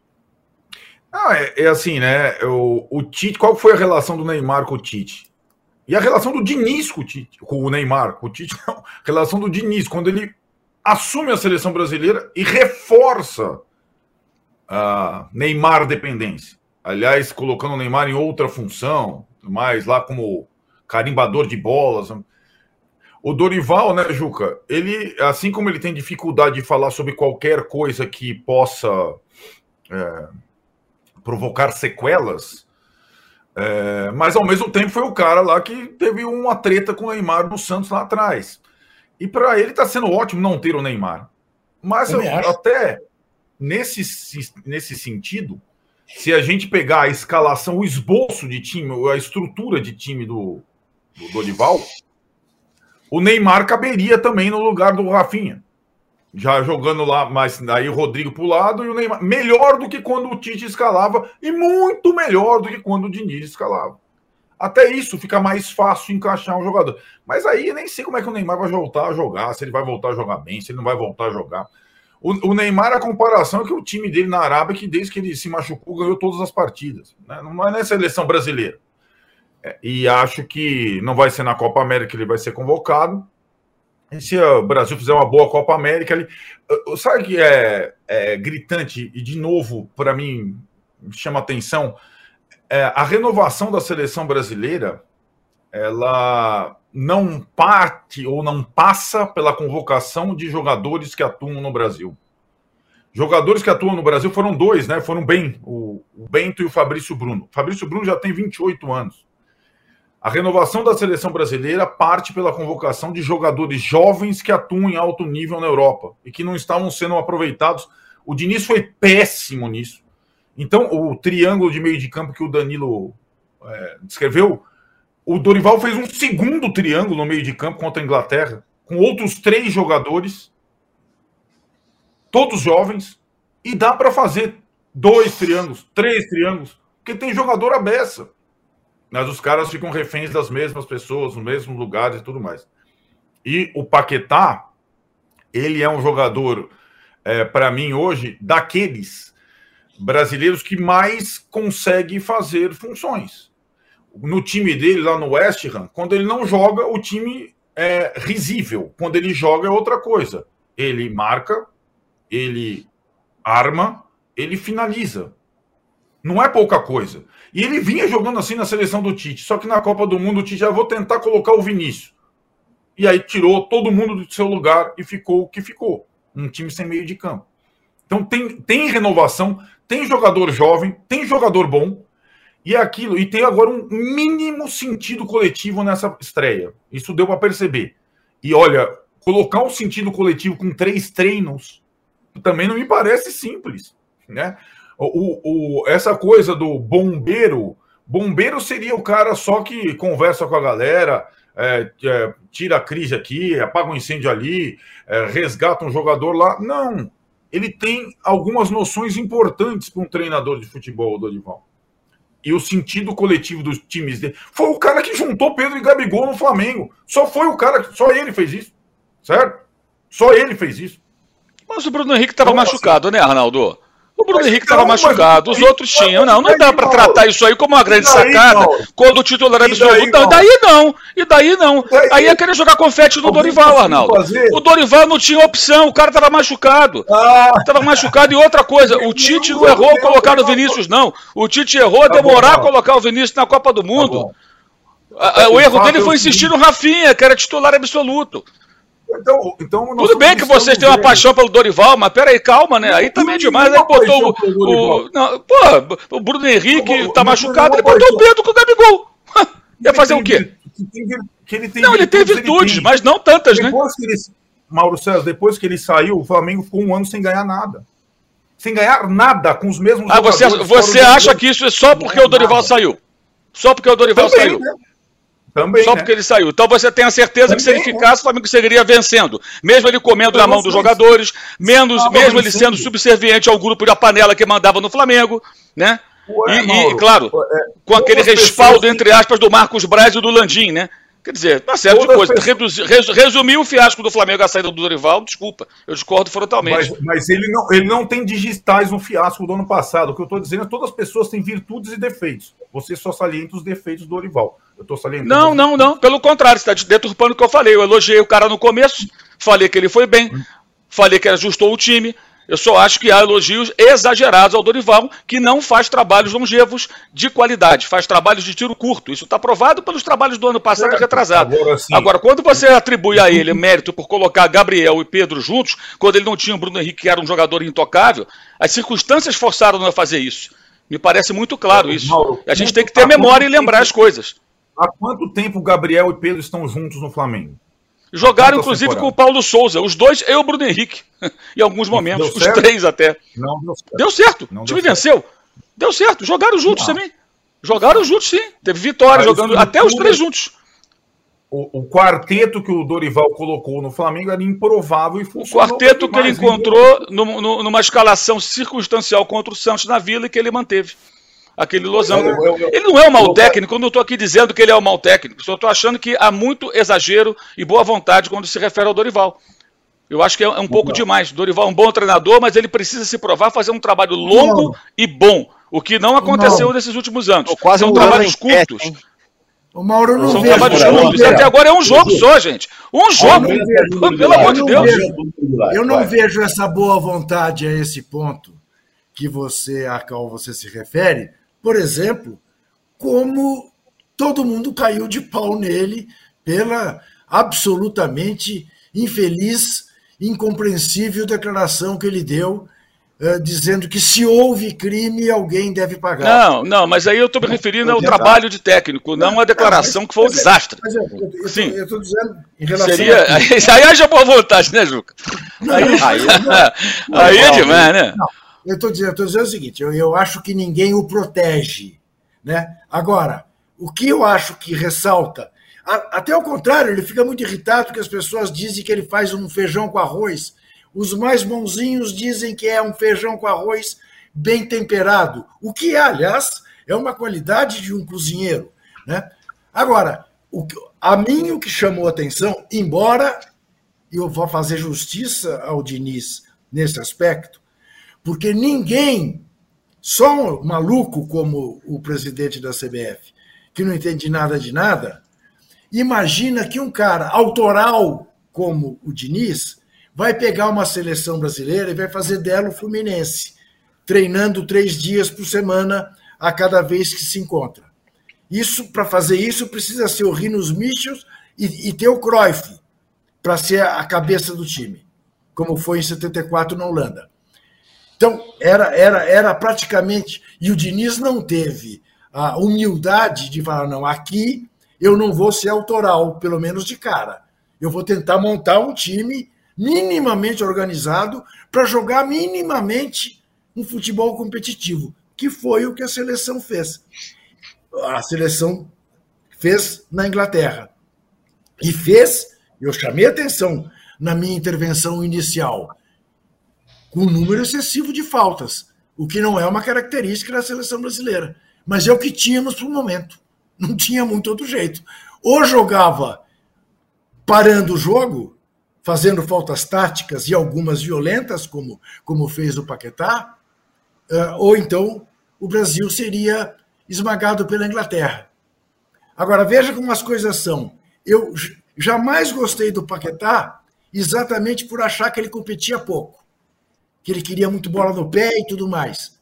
Ah, é, é assim, né? O, o Tite, qual foi a relação do Neymar com o Tite? E a relação do Diniz com o Tite, com o Neymar, com o Tite, não. A relação do Diniz, quando ele assume a seleção brasileira e reforça a Neymar dependência. Aliás, colocando o Neymar em outra função, mais lá como carimbador de bolas. O Dorival, né, Juca, ele, assim como ele tem dificuldade de falar sobre qualquer coisa que possa é, provocar sequelas, é, mas ao mesmo tempo foi o cara lá que teve uma treta com o Neymar no Santos lá atrás. E para ele está sendo ótimo não ter o Neymar. Mas eu, até nesse, nesse sentido, se a gente pegar a escalação, o esboço de time, a estrutura de time do, do Dorival, o Neymar caberia também no lugar do Rafinha. Já jogando lá, mas daí o Rodrigo pro lado e o Neymar. Melhor do que quando o Tite escalava e muito melhor do que quando o Diniz escalava. Até isso fica mais fácil encaixar um jogador. Mas aí eu nem sei como é que o Neymar vai voltar a jogar, se ele vai voltar a jogar bem, se ele não vai voltar a jogar. O, o Neymar, a comparação é que o time dele na Arábia, que desde que ele se machucou, ganhou todas as partidas. Né? Não é na seleção brasileira. É, e acho que não vai ser na Copa América que ele vai ser convocado. E se o Brasil fizer uma boa Copa América, ele... sabe o que é, é gritante? E, de novo, para mim, chama atenção... É, a renovação da seleção brasileira, ela não parte ou não passa pela convocação de jogadores que atuam no Brasil. Jogadores que atuam no Brasil foram dois, né? Foram bem, o, o Bento e o Fabrício Bruno. O Fabrício Bruno já tem vinte e oito anos. A renovação da seleção brasileira parte pela convocação de jogadores jovens que atuam em alto nível na Europa e que não estavam sendo aproveitados. O Diniz foi péssimo nisso. Então, o triângulo de meio de campo que o Danilo é, descreveu, o Dorival fez um segundo triângulo no meio de campo contra a Inglaterra, com outros três jogadores, todos jovens, e dá para fazer dois triângulos, três triângulos, porque tem jogador à beça. Mas os caras ficam reféns das mesmas pessoas, nos mesmos lugares e tudo mais. E o Paquetá, ele é um jogador, é, para mim hoje, daqueles brasileiros que mais consegue fazer funções. No time dele, lá no West Ham, quando ele não joga, o time é risível. Quando ele joga, é outra coisa. Ele marca, ele arma, ele finaliza. Não é pouca coisa. E ele vinha jogando assim na seleção do Tite. Só que na Copa do Mundo, o Tite já vou tentar colocar o Vinícius. E aí tirou todo mundo do seu lugar e ficou o que ficou. Um time sem meio de campo. Então tem, tem renovação, tem jogador jovem, tem jogador bom, e é aquilo, e tem agora um mínimo sentido coletivo nessa estreia. Isso deu para perceber. E olha, colocar um sentido coletivo com três treinos também não me parece simples, né? O, o, essa coisa do bombeiro, bombeiro seria o cara só que conversa com a galera, é, é, tira a crise aqui, apaga um incêndio ali, é, resgata um jogador lá. Não, ele tem algumas noções importantes para um treinador de futebol, Dorival. E o sentido coletivo dos times dele. Foi o cara que juntou Pedro e Gabigol no Flamengo. Só foi o cara, só ele fez isso, certo? Só ele fez isso. Mas o Bruno Henrique estava Como machucado, assim? né, Arnaldo? O Bruno mas Henrique estava não, machucado, os mas... outros tinham. Não, não dá para tratar isso aí como uma grande daí, sacada não. quando o titular é absoluto. Daí, daí não, e daí não. Daí, aí é querer jogar confete no Dorival, Arnaldo. Fazer? O Dorival não tinha opção, o cara estava machucado. Estava ah. machucado. E outra coisa, o Tite não errou ao colocar o Vinícius, não. O Tite errou a demorar a colocar o Vinícius na Copa do Mundo. O erro dele foi insistir no Rafinha, que era titular absoluto. Então, então Tudo bem que vocês têm uma paixão pelo Dorival, mas peraí, calma, né? Aí também é demais. Aí botou o, o, não, pô, o Bruno Henrique tá machucado, ele botou o Pedro com o Gabigol. Ia fazer o quê? Não, ele tem virtudes, mas não tantas, né? Mauro César, depois que ele saiu, o Flamengo ficou um ano sem ganhar nada. Sem ganhar nada, com os mesmos ah, você, você acha que isso é só porque o Dorival saiu? Só porque o Dorival saiu? Também, Só né? porque ele saiu. Então você tem a certeza Também, que se ele ficasse, o Flamengo seguiria vencendo. Mesmo ele comendo na mão dos jogadores, menos, mesmo ele sendo subserviente ao grupo da panela que mandava no Flamengo, né? Ué, e, Mauro, e, claro, é, com aquele respaldo, entre aspas, do Marcos Braz e do Landim, né? Quer dizer, tá certo de coisa. Reduzir, resumir o fiasco do Flamengo a saída do Dorival, desculpa, eu discordo frontalmente. Mas, mas ele, não, ele não tem digitais no fiasco do ano passado. O que eu estou dizendo é que todas as pessoas têm virtudes e defeitos. Você só salienta os defeitos do Dorival. Eu tô salientando. Não, não, não. Pelo contrário, você está deturpando o que eu falei. Eu elogiei o cara no começo, falei que ele foi bem, falei que ajustou o time. Eu só acho que há elogios exagerados ao Dorival, que não faz trabalhos longevos de qualidade, faz trabalhos de tiro curto. Isso está provado pelos trabalhos do ano passado certo. retrasado. Agora, sim. Agora, quando você atribui a ele mérito por colocar Gabriel e Pedro juntos, quando ele não tinha o Bruno Henrique, que era um jogador intocável, as circunstâncias forçaram-no a fazer isso. Me parece muito claro isso. Mauro, a gente tem que ter memória e lembrar as coisas. Há quanto tempo Gabriel e Pedro estão juntos no Flamengo? Jogaram, inclusive, temporada? com o Paulo Souza. Os dois e o Bruno Henrique. Em alguns momentos. Os três até. Não deu certo. Deu certo. Não o time deu venceu. Certo. Deu certo. Jogaram juntos não. também. Jogaram juntos, sim. Teve vitória jogando até os três juntos. O, o quarteto que o Dorival colocou no Flamengo era improvável e funcionou. O quarteto que ele encontrou no, no, numa escalação circunstancial contra o Santos na Vila e que ele manteve. Aquele losango. Eu, eu, eu, ele não é um mau eu, técnico, eu não estou aqui dizendo que ele é um mau técnico, só estou achando que há muito exagero e boa vontade quando se refere ao Dorival. Eu acho que é um pouco não. demais. Dorival é um bom treinador, mas ele precisa se provar, fazer um trabalho longo não. e bom, o que não aconteceu não. nesses últimos anos. Quase São um trabalhos curtos. Hein? O Mauro não São vejo, trabalhos curtos. Até agora é um jogo só, gente. Um jogo. Vejo, Pelo amor de Deus. Vejo, eu não vejo essa boa vontade a esse ponto que você, a qual você se refere. Por exemplo, como todo mundo caiu de pau nele pela absolutamente infeliz, incompreensível declaração que ele deu, uh, dizendo que se houve crime, alguém deve pagar. Não, não, mas aí eu estou me referindo ao trabalho de técnico, não à declaração não, mas, que foi um desastre. Mas eu, eu, eu, Sim. eu estou dizendo em relação Seria, a... Isso aí haja boa vontade, né, Juca? Não, aí, não, aí, não, aí é demais, né? Não. Eu estou dizendo, dizendo o seguinte, eu, eu acho que ninguém o protege. Né? Agora, o que eu acho que ressalta, a, até ao contrário, ele fica muito irritado porque as pessoas dizem que ele faz um feijão com arroz. Os mais bonzinhos dizem que é um feijão com arroz bem temperado, o que, aliás, é uma qualidade de um cozinheiro. Né? Agora, o, a mim o que chamou a atenção, embora eu vou fazer justiça ao Diniz nesse aspecto, porque ninguém, só um maluco como o presidente da C B F, que não entende nada de nada, imagina que um cara autoral como o Diniz vai pegar uma seleção brasileira e vai fazer dela o Fluminense, treinando três dias por semana a cada vez que se encontra. Isso, para fazer isso, precisa ser o Rinos Michels e, e ter o Cruyff para ser a cabeça do time, como foi em setenta e quatro na Holanda. Então, era, era, era praticamente... E o Diniz não teve a humildade de falar, não, aqui eu não vou ser autoral, pelo menos de cara. Eu vou tentar montar um time minimamente organizado para jogar minimamente um futebol competitivo, que foi o que a seleção fez. A seleção fez na Inglaterra. E fez, eu chamei atenção na minha intervenção inicial, com um número excessivo de faltas, o que não é uma característica da seleção brasileira. Mas é o que tínhamos para o momento. Não tinha muito outro jeito. Ou jogava parando o jogo, fazendo faltas táticas e algumas violentas, como, como fez o Paquetá, ou então o Brasil seria esmagado pela Inglaterra. Agora, veja como as coisas são. Eu jamais gostei do Paquetá exatamente por achar que ele competia pouco, que ele queria muito bola no pé e tudo mais.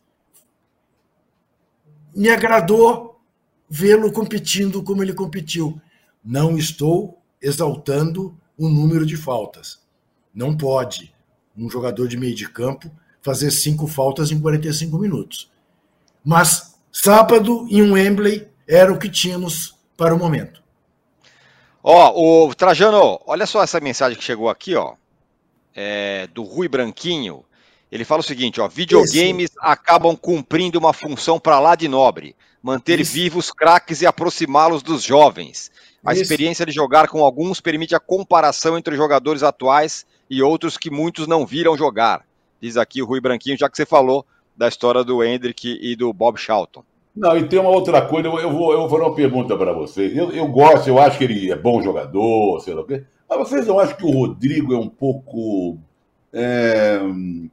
Me agradou vê-lo competindo como ele competiu. Não estou exaltando o número de faltas. Não pode um jogador de meio de campo fazer cinco faltas em quarenta e cinco minutos. Mas sábado, em um Wembley, era o que tínhamos para o momento. Ó, o Trajano, olha só essa mensagem que chegou aqui, ó, é, do Rui Branquinho. Ele fala o seguinte, ó, videogames Esse... acabam cumprindo uma função para lá de nobre, manter Isso. vivos craques e aproximá-los dos jovens. A Isso. experiência de jogar com alguns permite a comparação entre jogadores atuais e outros que muitos não viram jogar. Diz aqui o Rui Branquinho, já que você falou da história do Hendrick e do Bob Charlton. Não, e tem uma outra coisa, eu vou, eu vou fazer uma pergunta para vocês. Eu, eu gosto, eu acho que ele é bom jogador, sei lá o quê, mas vocês não acham que o Rodrigo é um pouco é,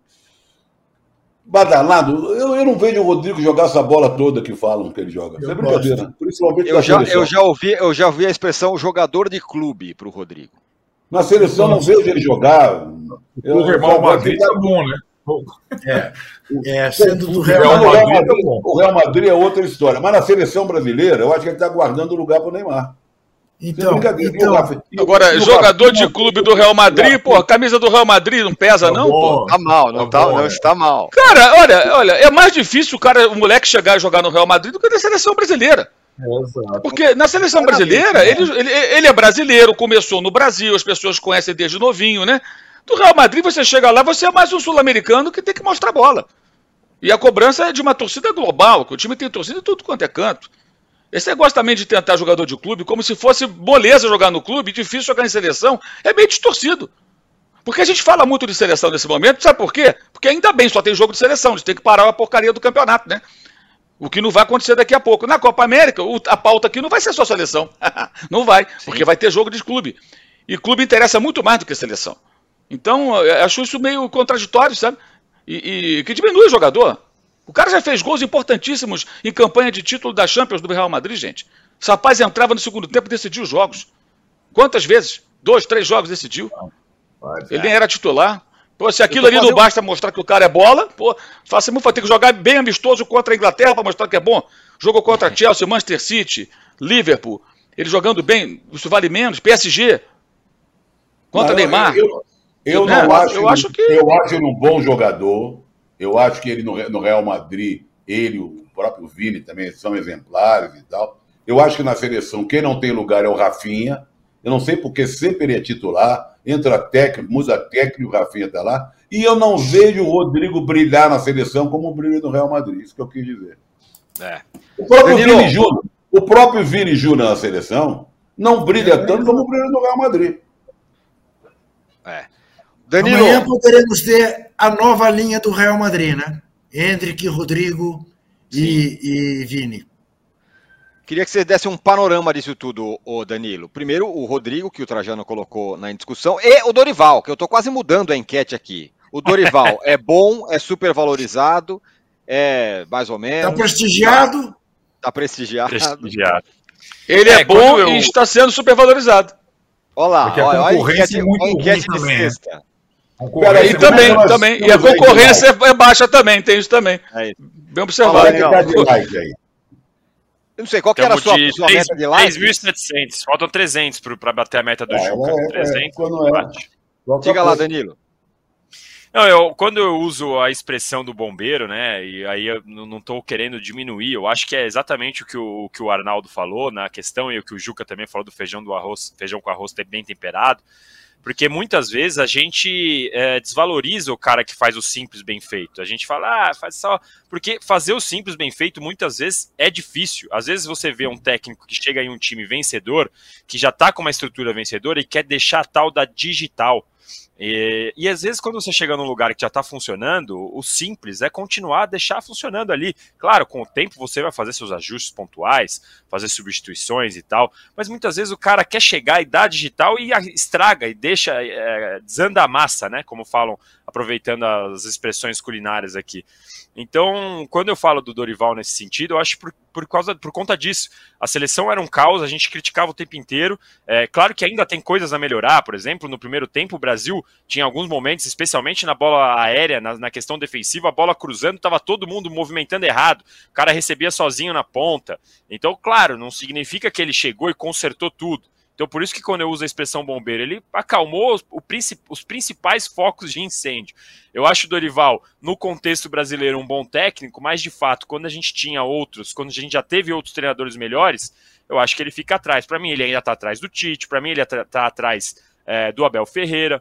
badalado? Eu, eu não vejo o Rodrigo jogar essa bola toda que falam que ele joga. Isso é brincadeira. Principalmente eu, já, eu, já ouvi, eu já ouvi a expressão jogador de clube para o Rodrigo. Na seleção não vejo ele jogar. Eu, o Real Madrid tá bom, né? É, é, sendo do Real, Real Madrid, Madrid, o Real Madrid é outra história. Mas na seleção brasileira, eu acho que ele está guardando o lugar para o Neymar. Então, então agora, no jogador de clube do Real Madrid, pô, a camisa do Real Madrid não pesa, tá não, pô? Tá mal, não, tá, tá bom, não está mal. Cara, olha, olha, é mais difícil o cara, o moleque chegar e jogar no Real Madrid do que na seleção brasileira. Exato. Porque na seleção brasileira, ele, ele, ele é brasileiro, começou no Brasil, as pessoas conhecem desde novinho, né? Do Real Madrid, você chega lá, você é mais um sul-americano que tem que mostrar bola. E a cobrança é de uma torcida global, que o time tem torcida em tudo quanto é canto. Esse negócio também de tentar jogador de clube, como se fosse moleza jogar no clube, difícil jogar em seleção, é meio distorcido. Porque a gente fala muito de seleção nesse momento, sabe por quê? Porque ainda bem, só tem jogo de seleção, a gente tem que parar a porcaria do campeonato, né? O que não vai acontecer daqui a pouco. Na Copa América, a pauta aqui não vai ser só seleção. Não vai, Sim. porque vai ter jogo de clube. E clube interessa muito mais do que seleção. Então, eu acho isso meio contraditório, sabe? E, e que diminui o jogador. O cara já fez gols importantíssimos em campanha de título da Champions do Real Madrid, gente. Esse rapaz entrava no segundo tempo e decidia os jogos. Quantas vezes? Dois, três jogos decidiu. Ele nem era titular. Pô, se aquilo ali não basta mostrar que o cara é bola, pô, faça muito, vai ter que jogar bem amistoso contra a Inglaterra para mostrar que é bom. Jogou contra Chelsea, Manchester City, Liverpool. Ele jogando bem, isso vale menos. P S G. Contra não, Neymar. Eu, eu, eu não é, acho, eu acho que eu acho ele um bom jogador. Eu acho que ele no, no Real Madrid, ele, o próprio Vini também são exemplares e tal. Eu acho que na seleção quem não tem lugar é o Rafinha. Eu não sei porque sempre ele é titular. Entra técnico, muda técnico, o Rafinha está lá. E eu não vejo o Rodrigo brilhar na seleção como brilha no Real Madrid. Isso que eu quis dizer. É. O próprio Danilo. Vini Júnior, o próprio Vini Júnior na seleção não brilha é. tanto como brilha no Real Madrid. É. Danilo. Amanhã poderemos ter a nova linha do Real Madrid, né? Hendrick, Rodrigo e, e Vini. Queria que você desse um panorama disso tudo, ô Danilo. Primeiro, o Rodrigo, que o Trajano colocou na discussão, e o Dorival, que eu estou quase mudando a enquete aqui. O Dorival é bom, é super valorizado, é mais ou menos... Está prestigiado. Está prestigiado. prestigiado. Ele é, é bom eu... e está sendo super valorizado. Olha lá, Porque olha, a concorrência olha a enquete, é muito ruim também. Sexta. Cara, e também, nós, também. E a concorrência é baixa também, tem isso também. É isso. Bem observado. Eu não sei, qual que era a sua, sua três, meta de like? três mil e setecentos, faltam trezentos para bater a meta do é, Juca. É, trezentos, é, Diga lá, Danilo. Não, eu, quando eu uso a expressão do bombeiro, né, e aí eu não estou querendo diminuir, eu acho que é exatamente o que o, o que o Arnaldo falou na questão e o que o Juca também falou do feijão do arroz, feijão com arroz bem temperado, Porque muitas vezes a gente é, desvaloriza o cara que faz o simples bem feito. A gente fala, ah, faz só... Porque fazer o simples bem feito muitas vezes é difícil. Às vezes você vê um técnico que chega em um time vencedor, que já está com uma estrutura vencedora e quer deixar a tal da digital. E, e às vezes quando você chega num lugar que já está funcionando, o simples é continuar a deixar funcionando ali. Claro, com o tempo você vai fazer seus ajustes pontuais, fazer substituições e tal, mas muitas vezes o cara quer chegar e dar digital e estraga e deixa, é, desanda a massa, né? Como falam, aproveitando as expressões culinárias aqui. Então, quando eu falo do Dorival nesse sentido, eu acho por, por, causa, por conta disso. A seleção era um caos, a gente criticava o tempo inteiro. É, claro que ainda tem coisas a melhorar. Por exemplo, no primeiro tempo, o Brasil tinha alguns momentos, especialmente na bola aérea, na, na questão defensiva, a bola cruzando, estava todo mundo movimentando errado. O cara recebia sozinho na ponta. Então, claro, não significa que ele chegou e consertou tudo. Então, por isso que quando eu uso a expressão bombeiro, ele acalmou os, o princip, os principais focos de incêndio. Eu acho o Dorival, no contexto brasileiro, um bom técnico, mas, de fato, quando a gente tinha outros, quando a gente já teve outros treinadores melhores, eu acho que ele fica atrás. Para mim, ele ainda está atrás do Tite, para mim, ele está atrás é, do Abel Ferreira.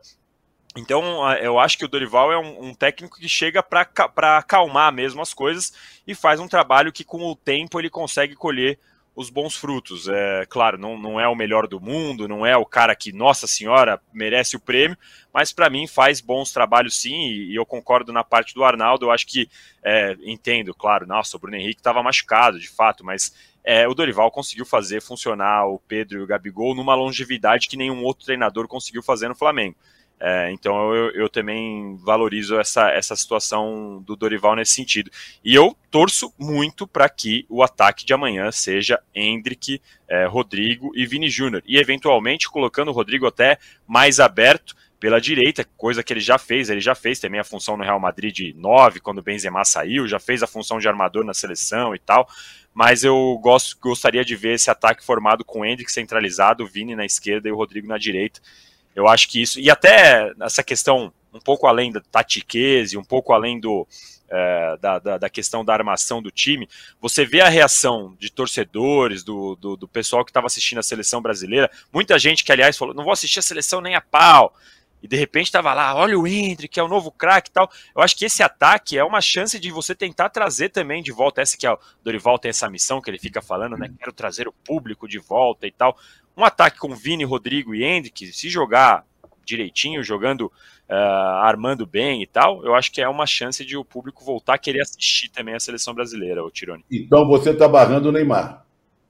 Então, eu acho que o Dorival é um, um técnico que chega para acalmar mesmo as coisas e faz um trabalho que, com o tempo, ele consegue colher os bons frutos. É, claro, não, não é o melhor do mundo, não é o cara que, nossa senhora, merece o prêmio, mas para mim faz bons trabalhos sim, e, e eu concordo na parte do Arnaldo. Eu acho que, é, entendo, claro, nossa, o Bruno Henrique estava machucado, de fato, mas é, o Dorival conseguiu fazer funcionar o Pedro e o Gabigol numa longevidade que nenhum outro treinador conseguiu fazer no Flamengo. É, então eu, eu também valorizo essa, essa situação do Dorival nesse sentido. E eu torço muito para que o ataque de amanhã seja Endrick, é, Rodrigo e Vini Júnior. E eventualmente colocando o Rodrigo até mais aberto pela direita, coisa que ele já fez. Ele já fez também a função no Real Madrid de nove, quando o Benzema saiu, já fez a função de armador na seleção e tal. Mas eu gosto, gostaria de ver esse ataque formado com o Endrick centralizado, o Vini na esquerda e o Rodrigo na direita. Eu acho que isso, e até essa questão um pouco além da tatiquese, um pouco além do, é, da, da, da questão da armação do time, você vê a reação de torcedores, do, do, do pessoal que estava assistindo a seleção brasileira, muita gente que, aliás, falou, não vou assistir a seleção nem a pau, e de repente estava lá, olha o Endrick, que é o novo craque e tal. Eu acho que esse ataque é uma chance de você tentar trazer também de volta, essa que é o Dorival tem essa missão que ele fica falando, né, quero trazer o público de volta e tal. Um ataque com Vini, Rodrigo e Endrick, se jogar direitinho, jogando, uh, armando bem e tal, eu acho que é uma chance de o público voltar a querer assistir também a seleção brasileira, o Tironi. Então você está barrando o Neymar.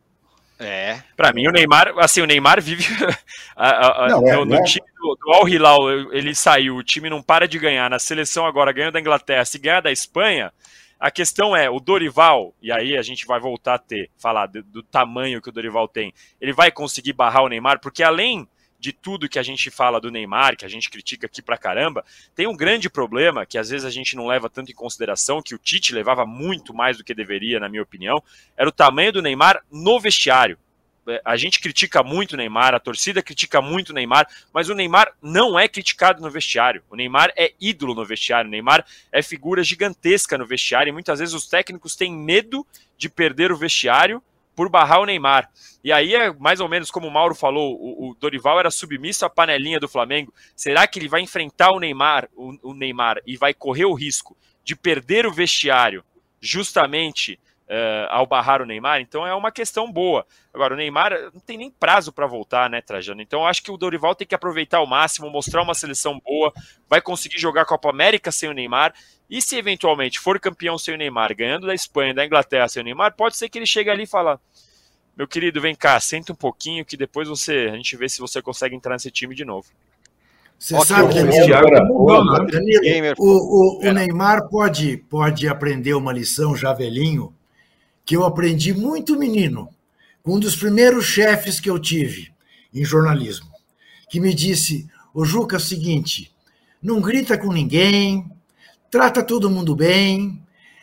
É. Para mim, o Neymar, assim, o Neymar vive a, a, não, no, é, no é. time do, do Al Hilal, ele saiu, o time não para de ganhar, na seleção agora ganhando da Inglaterra, se ganhar da Espanha. A questão é, o Dorival, e aí a gente vai voltar a ter, falar do, do tamanho que o Dorival tem, ele vai conseguir barrar o Neymar, porque além de tudo que a gente fala do Neymar, que a gente critica aqui pra caramba, tem um grande problema, que às vezes a gente não leva tanto em consideração, que o Tite levava muito mais do que deveria, na minha opinião, era o tamanho do Neymar no vestiário. A gente critica muito o Neymar, a torcida critica muito o Neymar, mas o Neymar não é criticado no vestiário. O Neymar é ídolo no vestiário, o Neymar é figura gigantesca no vestiário, e muitas vezes os técnicos têm medo de perder o vestiário por barrar o Neymar. E aí é mais ou menos como o Mauro falou, o, o Dorival era submisso à panelinha do Flamengo. Será que ele vai enfrentar o Neymar, o, o Neymar e vai correr o risco de perder o vestiário justamente Uh, ao barrar o Neymar? Então é uma questão boa. Agora, o Neymar não tem nem prazo para voltar, né, Trajano? Então eu acho que o Dorival tem que aproveitar ao máximo, mostrar uma seleção boa, vai conseguir jogar a Copa América sem o Neymar, e se eventualmente for campeão sem o Neymar, ganhando da Espanha, da Inglaterra sem o Neymar, pode ser que ele chegue ali e fale, meu querido, vem cá, senta um pouquinho que depois você, a gente vê se você consegue entrar nesse time de novo. Você okay, sabe, Danilo, Danilo, Danilo o, o, o Neymar pode, pode aprender uma lição já velhinho, que eu aprendi muito menino, com um dos primeiros chefes que eu tive em jornalismo, que me disse, ô Juca, é o seguinte, não grita com ninguém, trata todo mundo bem,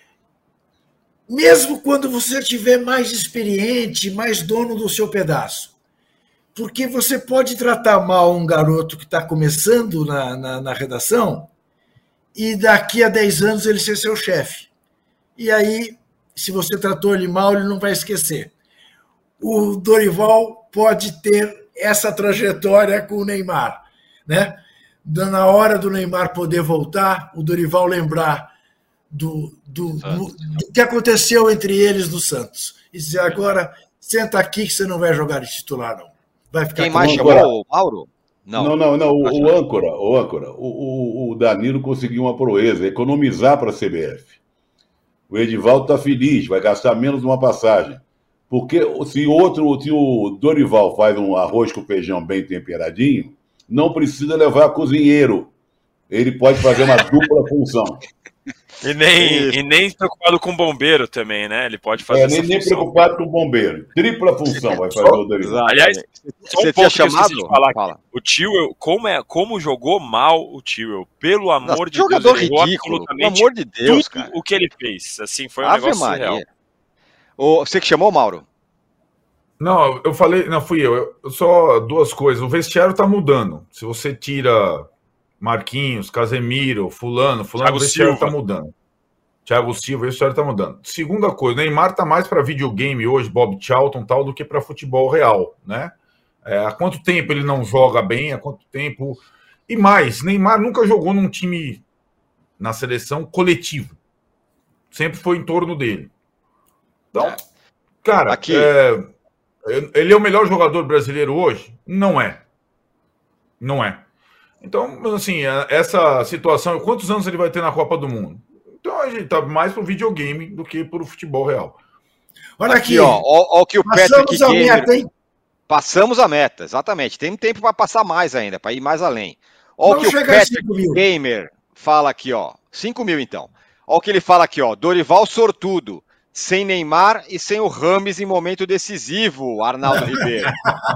mesmo quando você estiver mais experiente, mais dono do seu pedaço, porque você pode tratar mal um garoto que está começando na, na, na redação e daqui a dez anos ele ser seu chefe. E aí, se você tratou ele mal, ele não vai esquecer. O Dorival pode ter essa trajetória com o Neymar. né? Na hora do Neymar poder voltar, o Dorival lembrar do, do, do, do que aconteceu entre eles no Santos. E dizer, agora, senta aqui que você não vai jogar de titular, não. Vai ficar Quem mais chamou, o Mauro? Não, não, não, não o, o âncora, o âncora, o, o Danilo conseguiu uma proeza, economizar para a C B F. O Edivaldo está feliz, vai gastar menos numa passagem. Porque se, outro, se o Dorival faz um arroz com feijão bem temperadinho, não precisa levar cozinheiro. Ele pode fazer uma dupla função. E nem, e nem preocupado com bombeiro também, né? Ele pode fazer é, essa nem, nem função. preocupado com bombeiro. Tripla função vai fazer o Dorival. Aliás, só um Você ponto tinha que eu esqueci chamado? de falar. Fala. O Tio, como, é, como jogou mal o Tio, pelo amor Nossa, de jogador Deus. Ele errou ridículo, pelo absolutamente amor de Deus, tudo cara. o que ele fez. Assim, foi um Ave negócio Maria. surreal. Ô, você que chamou, Mauro? Não, eu falei, não fui eu, eu. Só duas coisas. O vestiário tá mudando. Se você tira Marquinhos, Casemiro, Fulano, Fulano, Thiago o vestiário Silva. tá mudando. Thiago Silva, o vestiário tá mudando. Segunda coisa, o Neymar tá mais para videogame hoje, Bob Charlton e tal, do que para futebol real, né? É, há quanto tempo ele não joga bem? Há quanto tempo? E mais, Neymar nunca jogou num time na seleção coletivo. Sempre foi em torno dele. Então, É. cara, Aqui. é, ele é o melhor jogador brasileiro hoje? Não é. Não é. Então, assim, essa situação, quantos anos ele vai ter na Copa do Mundo? Então a gente tá mais pro videogame do que pro futebol real. Olha aqui, Aqui, ó, ó, ó o que o Patrick passamos a Gamer... meta, hein? Passamos a meta, exatamente. Tem tempo para passar mais ainda, para ir mais além. Ó, o Não que o chega a Patrick cinco mil. Gamer fala aqui, ó. cinco mil, então. Ó, o que ele fala aqui, ó. Dorival sortudo. Sem Neymar e sem o Rames em momento decisivo, Arnaldo Ribeiro.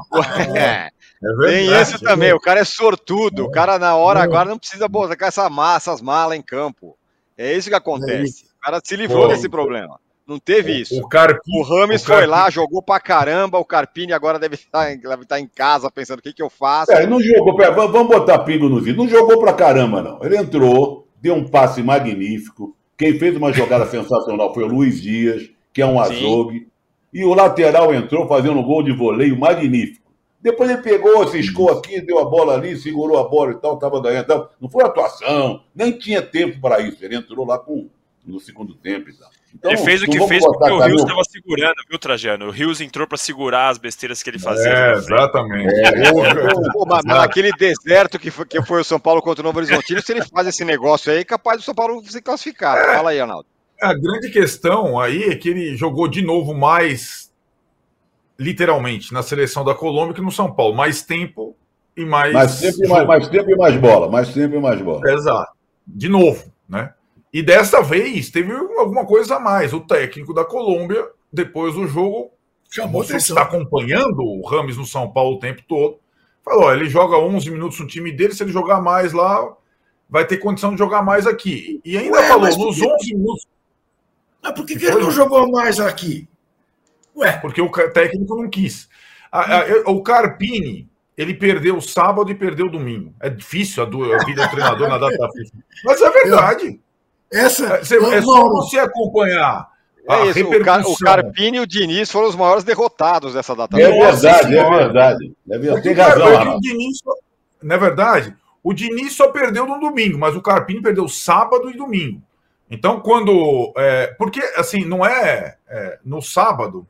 Ué, tem isso também. O cara é sortudo. O cara, na hora, agora não precisa botar essa massa, essas malas em campo. É isso que acontece. O cara se livrou Pô, desse problema. Não teve O, isso. o, Carpini, O Rames o foi Carpini- lá, jogou pra caramba. O Carpini agora deve estar, em- deve estar em casa pensando o que, que eu faço. É, não jogou, pra, vamos botar pingo no vídeo. Não jogou pra caramba, não. Ele entrou, deu um passe magnífico. Quem fez uma jogada sensacional foi o Luiz Dias, que é um Sim. azogue. E o lateral entrou fazendo um gol de voleio magnífico. Depois ele pegou, ciscou aqui, deu a bola ali, segurou a bola e tal, estava ganhando. Tal. Não foi atuação, nem tinha tempo para isso. Ele entrou lá com, no segundo tempo e tal. Então, Ele fez o não que vamos fez botar porque o caminho- Rios estava segurando, viu, Trajano? O Rios entrou para segurar as besteiras que ele fazia. É, ali na frente. exatamente. Pô, mas, mas naquele deserto que foi, que foi o São Paulo contra o Novo Horizontino, se ele faz esse negócio aí, é capaz do São Paulo se classificar. Fala aí, Arnaldo. A grande questão aí é que ele jogou de novo mais, literalmente, na seleção da Colômbia que no São Paulo. Mais tempo e mais... Mais tempo, e mais, mais tempo e mais bola. Mais tempo e mais bola. Exato. De novo, né? E dessa vez teve alguma coisa a mais. O técnico da Colômbia, depois do jogo, Chamou você atenção. está acompanhando o Rames no São Paulo o tempo todo. Falou, ó, ele joga onze minutos no time dele, se ele jogar mais lá, vai ter condição de jogar mais aqui. E ainda Ué, falou, mas nos por quê? onze minutos, Mas por que, que ele não jogou mais aqui? Ué, porque o ca- técnico não quis. A- a- o Carpini, ele perdeu sábado e perdeu domingo. É difícil a, do- a vida do treinador na data FIFA. Mas é verdade. essa. É, cê- é só você acompanhar a É isso, o, Car- repercussão. o Carpini e o Diniz foram os maiores derrotados dessa data. É Nossa verdade, é Senhora. verdade. É verdade. Porque Tem o razão, Car- o Arnaldo. Diniz só- não é verdade? O Diniz só perdeu no domingo, mas o Carpini perdeu sábado e domingo. Então, quando. é, porque, assim, não é, é, no sábado,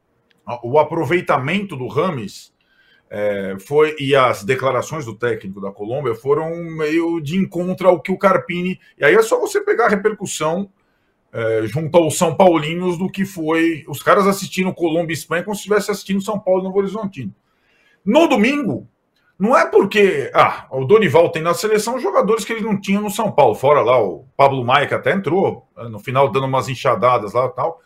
o aproveitamento do Rames é, foi, e as declarações do técnico da Colômbia foram meio de encontro ao que o Carpini. E aí é só você pegar a repercussão é, junto aos São Paulinos do que foi. Os caras assistindo Colômbia e Espanha como se estivesse assistindo São Paulo e Novo Horizontino. No domingo, não é porque ah, o Dorival tem na seleção jogadores que ele não tinha no São Paulo, fora lá o Pablo Maia, que até entrou no final dando umas enxadadas lá e tal.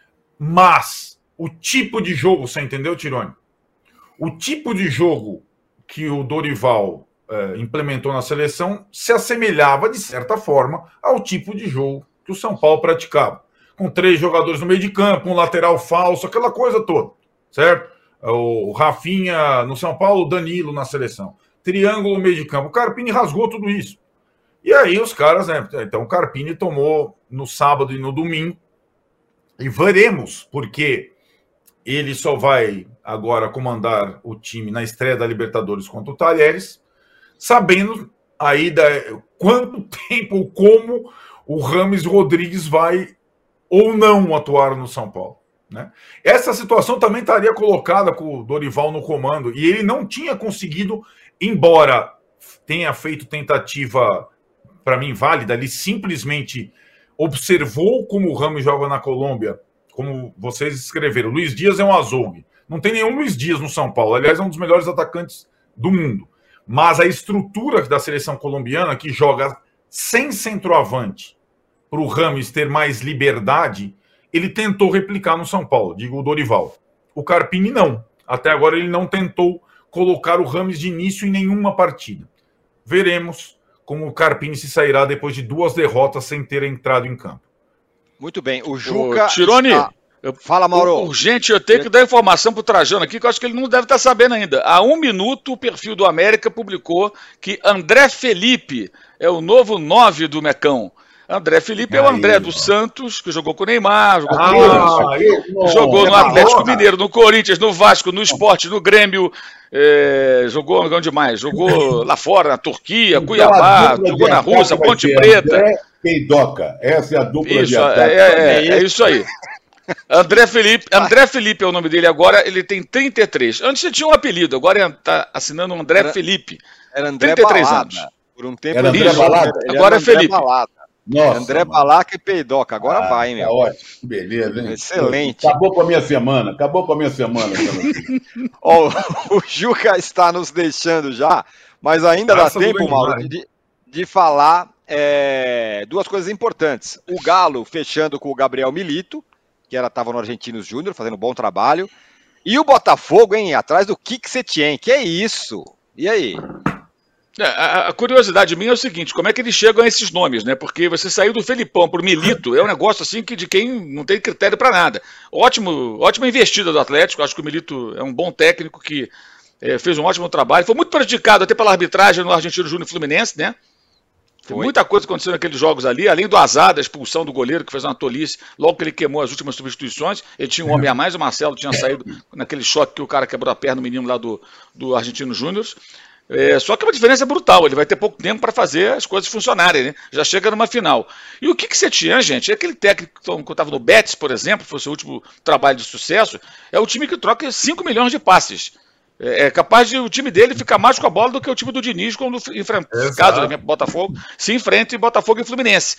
Mas o tipo de jogo, você entendeu, Tironi? O tipo de jogo que o Dorival eh, implementou na seleção se assemelhava, de certa forma, ao tipo de jogo que o São Paulo praticava. Com três jogadores no meio de campo, um lateral falso, aquela coisa toda, certo? O Rafinha no São Paulo, o Danilo na seleção. Triângulo no meio de campo. O Carpini rasgou tudo isso. E aí os caras, né? Então o Carpini tomou no sábado e no domingo. E veremos, porque ele só vai agora comandar o time na estreia da Libertadores contra o Talheres, sabendo aí da, quanto tempo ou como o Rames Rodrigues vai ou não atuar no São Paulo, né? Essa situação também estaria colocada com o Dorival no comando, e ele não tinha conseguido, embora tenha feito tentativa, para mim, válida, ele simplesmente observou como o Rames joga na Colômbia, como vocês escreveram. Luiz Dias é um azougue. Não tem nenhum Luiz Dias no São Paulo. Aliás, é um dos melhores atacantes do mundo. Mas a estrutura da seleção colombiana, que joga sem centroavante, para o Rames ter mais liberdade, ele tentou replicar no São Paulo, digo o Dorival. O Carpini não. Até agora ele não tentou colocar o Rames de início em nenhuma partida. Veremos como o Carpini se sairá depois de duas derrotas sem ter entrado em campo. Muito bem. O Juca... Ô, Tironi, está... eu... fala, Mauro. Urgente, eu tenho que dar informação para o Trajano aqui, que eu acho que ele não deve estar sabendo ainda. Há um minuto, o perfil do América publicou que André Felipe é o novo nove do Mecão. André Felipe é o André dos Santos, que jogou com o Neymar, jogou com o ah, eu, jogou no Atlético porra. Mineiro, no Corinthians, no Vasco, no Sport, no Grêmio, é, jogou onde mais? Jogou lá fora, na Turquia, então, Cuiabá, jogou na Rússia, Ponte Preta. André Peidoca, essa é a dupla isso, de ataque. É, é, é isso aí. André Felipe, André Felipe é o nome dele agora, ele tem trinta e três. Antes ele tinha um apelido, agora ele está assinando André era, Felipe. Era André trinta e três Balada. Anos. Por um tempo era André ele Balada. Ele agora é André Felipe. Balada. Nossa, André mano. Balaca e Peidoca, agora ah, vai, meu. Tá ótimo, que beleza, hein? Excelente. Acabou com a minha semana, acabou com a minha semana. oh, o Juca está nos deixando já, mas ainda Nossa, dá tempo, Mauro, de, de falar é, duas coisas importantes. O Galo fechando com o Gabriel Milito, que estava no Argentinos Júnior, fazendo um bom trabalho, e o Botafogo, hein, atrás do Kik Setien, que é isso? E aí? É, a, a curiosidade minha é o seguinte, como é que eles chegam a esses nomes, né? Porque você saiu do Felipão pro Milito, é um negócio assim que de quem não tem critério para nada. Ótimo, ótima investida do Atlético, acho que o Milito é um bom técnico que é, fez um ótimo trabalho, foi muito prejudicado até pela arbitragem no Argentino Júnior Fluminense, né? Tem muita coisa acontecendo naqueles jogos ali, além do azar da expulsão do goleiro, que fez uma tolice, logo que ele queimou as últimas substituições, ele tinha um homem a mais, o Marcelo tinha saído naquele choque que o cara quebrou a perna, o menino lá do, do Argentino Júnior. É, só que é uma diferença brutal, ele vai ter pouco tempo para fazer as coisas funcionarem, né? Já chega numa final. E o Kik Setien, gente, é aquele técnico que estava no Betis, por exemplo, foi o seu último trabalho de sucesso, é o time que troca cinco milhões de passes. É capaz de o time dele ficar mais com a bola do que o time do Diniz quando enfrenta, caso do Botafogo, se enfrenta em Botafogo e Fluminense.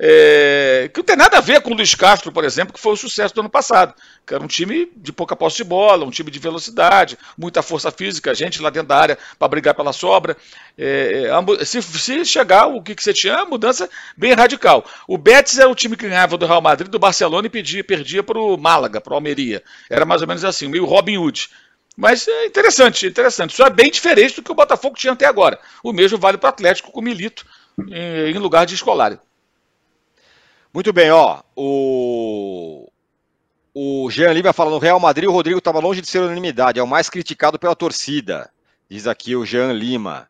É, que não tem nada a ver com o Luiz Castro, por exemplo, que foi o sucesso do ano passado, que era um time de pouca posse de bola, um time de velocidade, muita força física, gente lá dentro da área para brigar pela sobra. É, se, se chegar o que você tinha, a mudança bem radical. O Betis era o time que ganhava do Real Madrid, do Barcelona e pedia, perdia para o Málaga, para o Almeria. Era mais ou menos assim, meio Robin Hood. Mas é interessante, interessante. Isso é bem diferente do que o Botafogo tinha até agora. O mesmo vale para o Atlético com o Milito em, em lugar de Scolari. Muito bem, ó. O, o Jean Lima fala, no Real Madrid o Rodrigo estava longe de ser unanimidade, é o mais criticado pela torcida. Diz aqui o Jean Lima.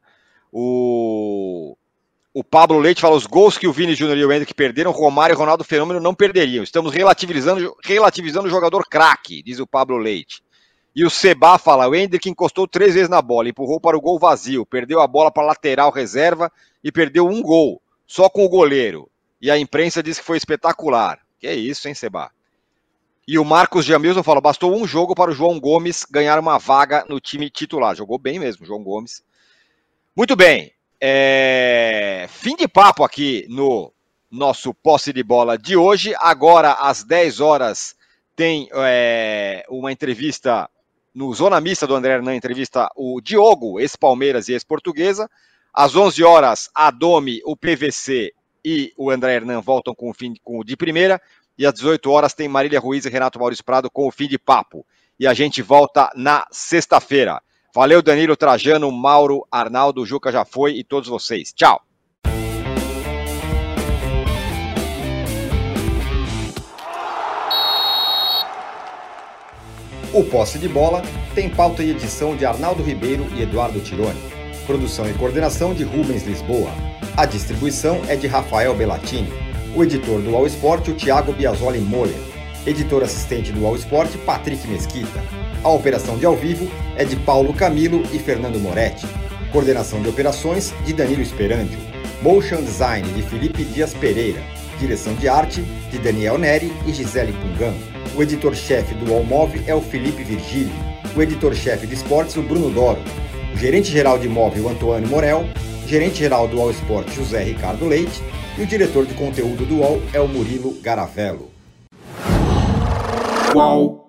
O, o Pablo Leite fala, os gols que o Vini Júnior e o Hendrick perderam, Romário e Ronaldo Fenômeno não perderiam. Estamos relativizando, relativizando o jogador craque, diz o Pablo Leite. E o Seba fala, o Hendrick encostou três vezes na bola, empurrou para o gol vazio, perdeu a bola para a lateral reserva e perdeu um gol, só com o goleiro. E a imprensa diz que foi espetacular. Que é isso, hein, Seba? E o Marcos Jamilson fala, bastou um jogo para o João Gomes ganhar uma vaga no time titular. Jogou bem mesmo, João Gomes. Muito bem. É... Fim de papo aqui no nosso posse de bola de hoje. Agora, às dez horas, tem é... uma entrevista... No Zona Mista do André Hernan, entrevista o Diogo, ex-Palmeiras e ex-Portuguesa. Às onze horas, a Domi, o P V C e o André Hernan voltam com o fim com o de primeira. E às dezoito horas tem Marília Ruiz e Renato Maurício Prado com o fim de papo. E a gente volta na sexta-feira. Valeu, Danilo, Trajano, Mauro, Arnaldo, Juca já foi e todos vocês. Tchau! O Posse de Bola tem pauta e edição de Arnaldo Ribeiro e Eduardo Tironi. Produção e coordenação de Rubens Lisboa. A distribuição é de Rafael Bellatini. O editor do All Sport, o Thiago Biasoli Moller. Editor assistente do All Sport, Patrick Mesquita. A operação de ao vivo é de Paulo Camilo e Fernando Moretti. Coordenação de operações de Danilo Esperandio. Motion Design de Felipe Dias Pereira. Direção de arte de Daniel Neri e Gisele Pungan. O editor-chefe do Allmove é o Felipe Virgílio. O editor-chefe de esportes, o Bruno Doro. O gerente-geral de imóvel, Antônio Morel. O gerente-geral do All Sport, José Ricardo Leite. E o diretor de conteúdo do U O L é o Murilo Garavello. Qual?